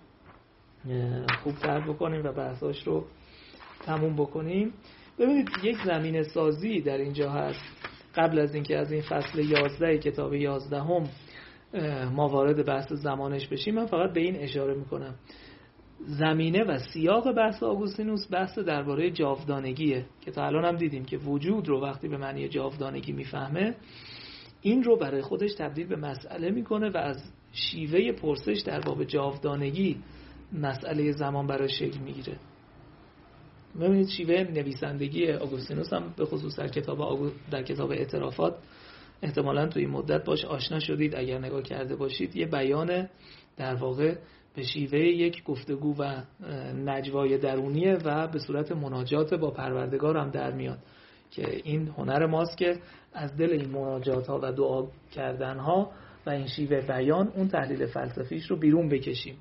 خوب تر بکنیم و بحثاش رو تموم بکنیم. ببینید یک زمینه سازی در اینجا هست. قبل از اینکه از این فصل یازده کتاب یازدهم ما وارد بحث زمانش بشیم، من فقط به این اشاره میکنم. زمینه و سیاق بحث آگوستینوس بحث درباره جاودانگیه که تا الان هم دیدیم که وجود رو وقتی به معنی جاودانگی میفهمه، این رو برای خودش تبدیل به مسئله میکنه و از شیوه پرسش در باب جاودانگی مسئله زمان برای شکل میگیره. ببینید شیوه نویسندگی آگوستینوس هم به خصوص در کتاب آگو... در کتاب اعترافات احتمالاً توی این مدت باش آشنا شدید اگر نگاه کرده باشید. یه بیان در واقع به شیوه یک گفتگو و نجوای درونیه و به صورت مناجات با پروردگار هم در میاد که این هنر ماست که از دل این مناجات ها و دعا کردن ها و این شیوه بیان اون تحلیل فلسفیش رو بیرون بکشیم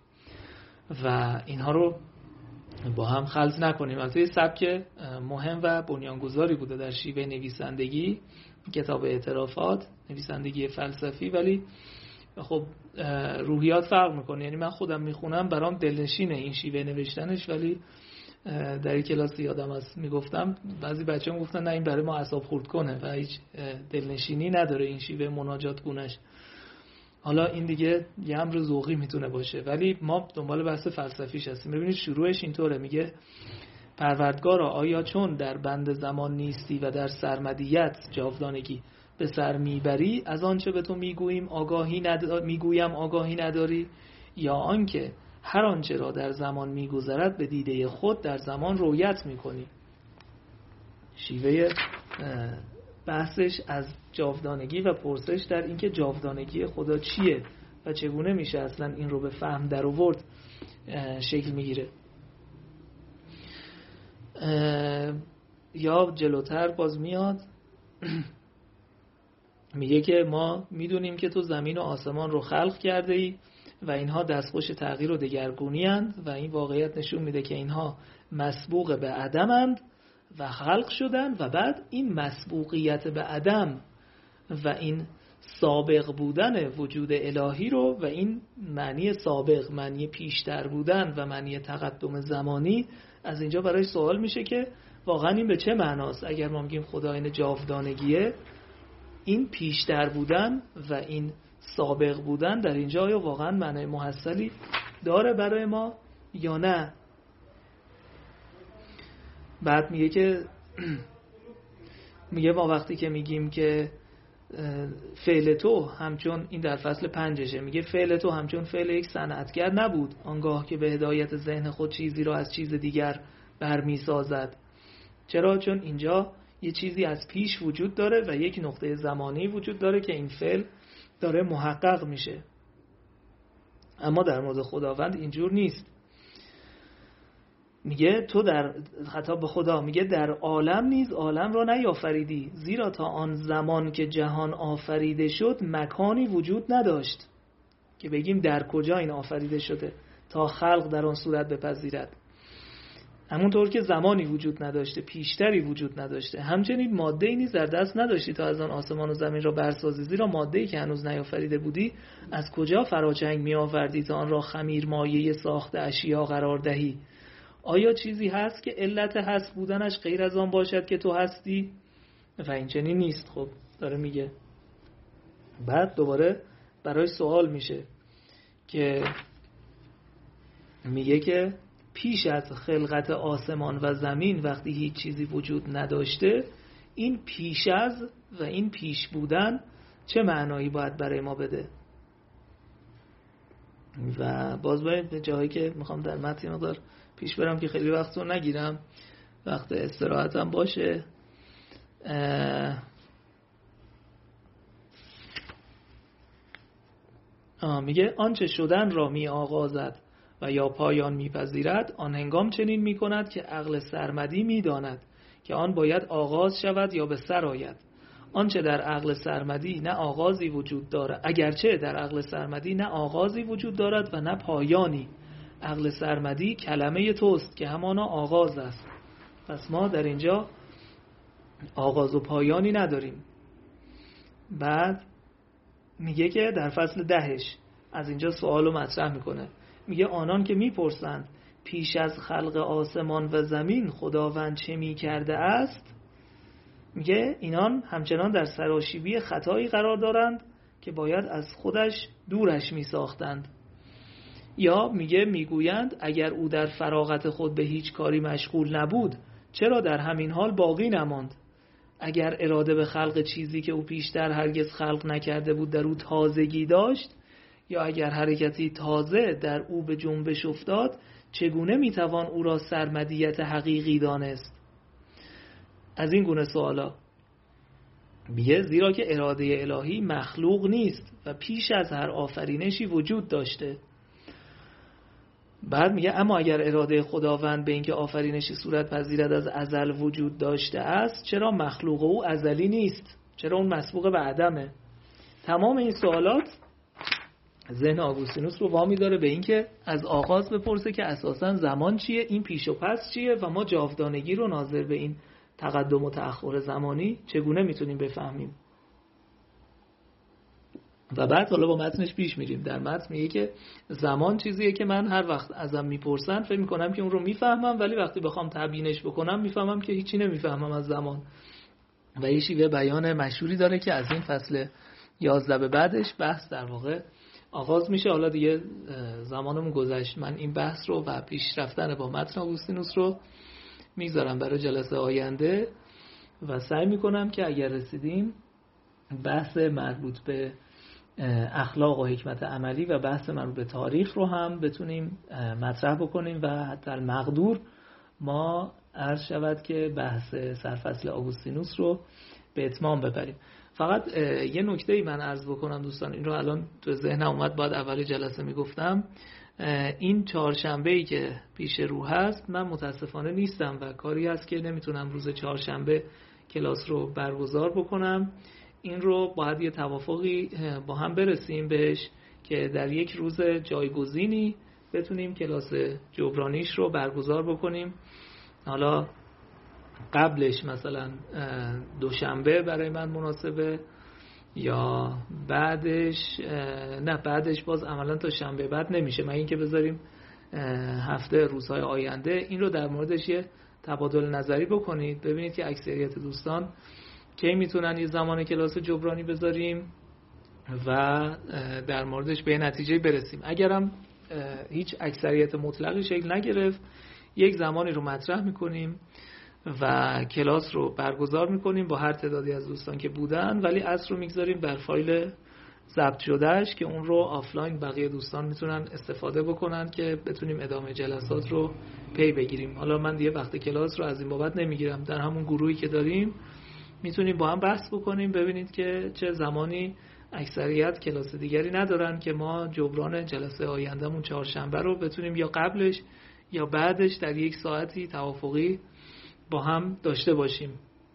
و اینها رو با هم خلط نکنیم. البته سبک مهم و بنیانگذاری بوده در شیوه نویسندگی کتاب اعترافات، نویسندگی فلسفی، ولی خب روحیات فرق میکنه. یعنی من خودم میخونم برام دلنشینه این شیوه نوشتنش، ولی در این کلاس یادم هست میگفتم بعضی بچه‌ها میگفتن نه این برای ما اعصاب خورد کنه و هیچ دلنشینی نداره این شیوه مناجات گونش. حالا این دیگه یه امر ذوقی میتونه باشه، ولی ما دنبال بحث فلسفیش هستیم. ببینید شروعش اینطوره، میگه پروردگارا آیا چون در بند زمان نیستی و در سرمدیت جاودانگی به سر میبری، از آنچه به تو میگوییم آگاهی نداری میگویم آگاهی نداری، یا آنکه هر آنچه را در زمان میگذرد به دیده خود در زمان رویت میکنی. شیوه بحثش از جاودانگی و پرسش در اینکه جاودانگی خدا چیه و چگونه میشه اصلا این رو به فهم در آورد شکل میگیره. یا جلوتر باز میاد میگه که ما میدونیم که تو زمین و آسمان رو خلق کرده ای و اینها دستخوش تغییر و دگرگونی اند و این واقعیت نشون میده که اینها مسبوق به عدم اند و خلق شدن و بعد این مسبوقیت به عدم و این سابق بودن وجود الهی رو و این معنی سابق، معنی پیشتر بودن و معنی تقدم زمانی، از اینجا برای سوال میشه که واقعا این به چه معناست؟ اگر ما میگیم خدا این جاودانگیه، این پیشتر بودن و این سابق بودن در اینجا آیا واقعا معنی محصلی داره برای ما یا نه؟ بعد میگه که میگه ما وقتی که میگیم که فعل تو همچون، این در فصل پنجشه، میگه فعل تو همچون فعل یک صنعتگر نبود آنگاه که به هدایت ذهن خود چیزی را از چیز دیگر برمی سازد. چرا؟ چون اینجا یه چیزی از پیش وجود داره و یک نقطه زمانی وجود داره که این فعل داره محقق میشه. اما در مورد خداوند اینجور نیست. میگه تو در خطاب به خدا میگه در عالم نیز عالم را نیافریدی، زیرا تا آن زمان که جهان آفریده شد مکانی وجود نداشت که بگیم در کجا این آفریده شده تا خلق در آن صورت بپذیرد. همونطور که زمانی وجود نداشته، پیشتری وجود نداشته، همچنین ماده‌ای نیز در دست نداشتی تا از آن آسمان و زمین را برسازی، زیرا ماده‌ای که هنوز نیافریده بودی از کجا فراچنگ می آوردی تا آن را خمیر مایه ساخت اشیا قرار دهی؟ آیا چیزی هست که علت هست بودنش غیر از آن باشد که تو هستی؟ و این چنین نیست. خب داره میگه. بعد دوباره برای سوال میشه که میگه که پیش از خلقت آسمان و زمین وقتی هیچ چیزی وجود نداشته، این پیش از و این پیش بودن چه معنایی باید برای ما بده. و باز باید به جایی که میخوام در متن مقدار پیش برم که خیلی وقت رو نگیرم، وقت استراحتم باشه. میگه آنچه شدن را می آغازد و یا پایان می پذیرد، آن هنگام چنین می کند که عقل سرمدی می داند که آن باید آغاز شود یا به سر آید. آنچه در عقل سرمدی نه آغازی وجود دارد، اگرچه در عقل سرمدی نه آغازی وجود دارد و نه پایانی. عقل سرمدی کلمه توست که همانا آغاز است. پس ما در اینجا آغاز و پایانی نداریم. بعد میگه که در فصل دهش از اینجا سوالو مطرح میکنه. میگه آنان که میپرسند پیش از خلق آسمان و زمین خداوند چه میکرده است، میگه اینان همچنان در سراشیبی خطایی قرار دارند که باید از خودش دورش میساختند. یا میگه میگویند اگر او در فراغت خود به هیچ کاری مشغول نبود چرا در همین حال باقی نماند؟ اگر اراده به خلق چیزی که او پیشتر هرگز خلق نکرده بود در او تازگی داشت، یا اگر حرکتی تازه در او به جنبش افتاد، چگونه میتوان او را سرمدیت حقیقی دانست؟ از این گونه سوالا میگه زیرا که اراده الهی مخلوق نیست و پیش از هر آفرینشی وجود داشته. بعد میگه اما اگر اراده خداوند به اینکه آفرینشی صورت پذیرد از ازل وجود داشته است، چرا مخلوق او ازلی نیست؟ چرا اون مسبوق به عدمه؟ تمام این سوالات ذهن آگوستینوس رو وامی داره به اینکه از آغاز بپرسه که اساساً زمان چیه، این پیش و پس چیه و ما جاودانگی رو ناظر به این تقدم و تأخر زمانی چگونه میتونیم بفهمیم. و بعد حالا با متنش پیش میریم. در متن میگه که زمان چیزیه که من هر وقت ازم میپرسن فکر میکنم که اون رو میفهمم، ولی وقتی بخوام تبیینش بکنم میفهمم که هیچی نمیفهمم از زمان. و یه شیوه بیان مشهوری داره که از این فصل یازده به بعدش بحث در واقع آغاز میشه. حالا دیگه زمانمون گذشت، من این بحث رو و پیش رفتن با متن آگوستینوس رو میذارم برای جلسه آینده و سعی میکنم که اگر رسیدیم بحث مربوط به اخلاق و حکمت عملی و بحث مربوط به تاریخ رو هم بتونیم مطرح بکنیم و حتی المقدور ما عرض شود که بحث سرفصل آگوستینوس رو به اتمام ببریم. فقط یه نکته‌ای من عرض بکنم دوستان، این رو الان تو ذهنم اومد بعد اول جلسه میگفتم. این چهارشنبه‌ای که پیش رو هست من متاسفانه نیستم و کاری هست که نمیتونم روز چهارشنبه کلاس رو برگزار بکنم. این رو باید یه توافقی با هم برسیم بهش که در یک روز جایگزینی بتونیم کلاس جبرانیش رو برگزار بکنیم. حالا قبلش مثلا دوشنبه برای من مناسبه یا بعدش، نه بعدش باز عملا تا شنبه بعد نمیشه، من اینکه بذاریم هفته روزهای آینده. این رو در موردش یه تبادل نظری بکنید ببینید که اکثریت دوستان کی میتونن یه زمان کلاس جبرانی بذاریم و در موردش به نتیجه برسیم. اگرم هیچ اکثریت مطلقی شکل نگرفت یک زمانی رو مطرح میکنیم و کلاس رو برگزار میکنیم با هر تعدادی از دوستان که بودن، ولی اصل رو میگذاریم بر فایل ضبط شدهش که اون رو آفلاین بقیه دوستان میتونن استفاده بکنن که بتونیم ادامه جلسات رو پی بگیریم. حالا من دیگه وقت کلاس رو از این بابت نمیگیرم، در همون گروهی که داریم میتونیم با هم بحث بکنیم ببینید که چه زمانی اکثریت کلاس دیگری ندارن که ما جبران جلسه آیندهمون چهارشنبه رو بتونیم یا قبلش یا بعدش در یک ساعتی توافقی با هم داشته باشیم.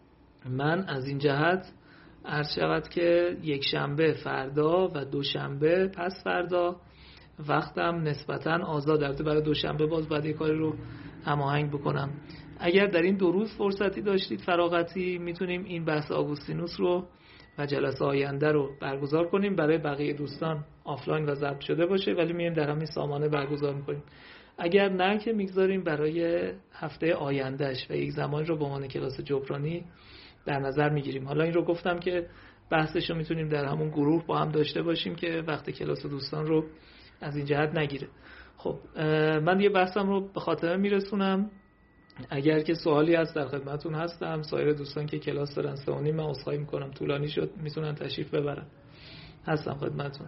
من از این جهت عرض شود که یک شنبه فردا و دوشنبه پس فردا وقتم نسبتاً آزاد، البته برای دوشنبه باز باید یک کاری رو هماهنگ بکنم. اگر در این دو روز فرصتی داشتید فراغتی میتونیم این بحث آگوستینوس رو و جلسه آینده رو برگزار کنیم. برای بقیه دوستان آفلاین و ضبط شده باشه ولی میایم در همین سامانه برگزار میکنیم. اگر نه که میگذاریم برای هفته آیندهش و یک زمانی رو به عنوان کلاس جبرانی در نظر میگیریم. حالا این رو گفتم که بحثش رو میتونیم در همون گروه با هم داشته باشیم که وقت کلاس دوستان رو از این جهت نگیره. خب من یه بحثم رو به خاتمه میرسونم اگر که سوالی هست در خدمتون هستم. سایر دوستان که کلاس دارن سه و نیم، من عذرخواهی میکنم طولانی شد، میتونن تشریف ببرن. هستم خدمتون.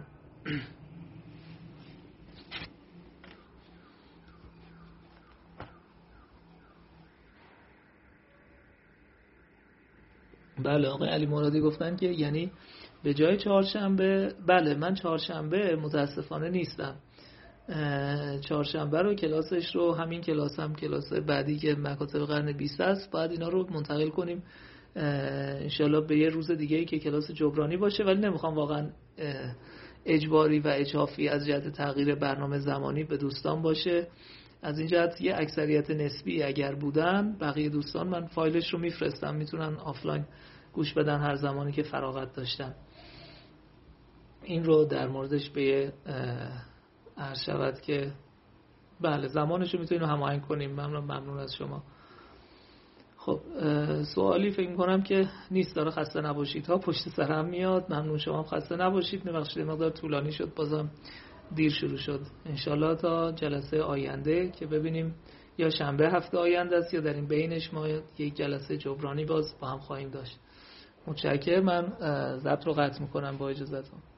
بله آقای علی مرادی گفتن که یعنی به جای چهارشنبه، بله من چهارشنبه متاسفانه نیستم. چهارشنبه رو کلاسش رو همین کلاس هم کلاس بعدی که مکاتب قرن بیست است باید اینا رو منتقل کنیم انشالله به یه روز دیگه ای که کلاس جبرانی باشه، ولی نمیخوام واقعا اجباری و اجحافی از جهت تغییر برنامه زمانی به دوستان باشه. از این جهت یه اکثریت نسبی اگر بودن بقیه دوستان من فایلش رو میفرستم، میتونن آفلاین گوش بدن هر زمانی که فراغت داشتن. این رو در موردش به عرض شود که بله زمانش رو میتونیم هماهنگ کنیم. ممنون ممنون از شما. خب سوالی فکر میکنم که نیست. داره خسته نباشید ها پشت سرم میاد. ممنون شما خسته نباشید. میبخشید مقدار طولانی شد، بازم دیر شروع شد. انشالله تا جلسه آینده که ببینیم یا شنبه هفته آینده است یا در این بینش ما یک جلسه جبرانی باز با هم خواهیم داشت. متشکرم. من ضبط رو قطع میکنم با اجازهتون.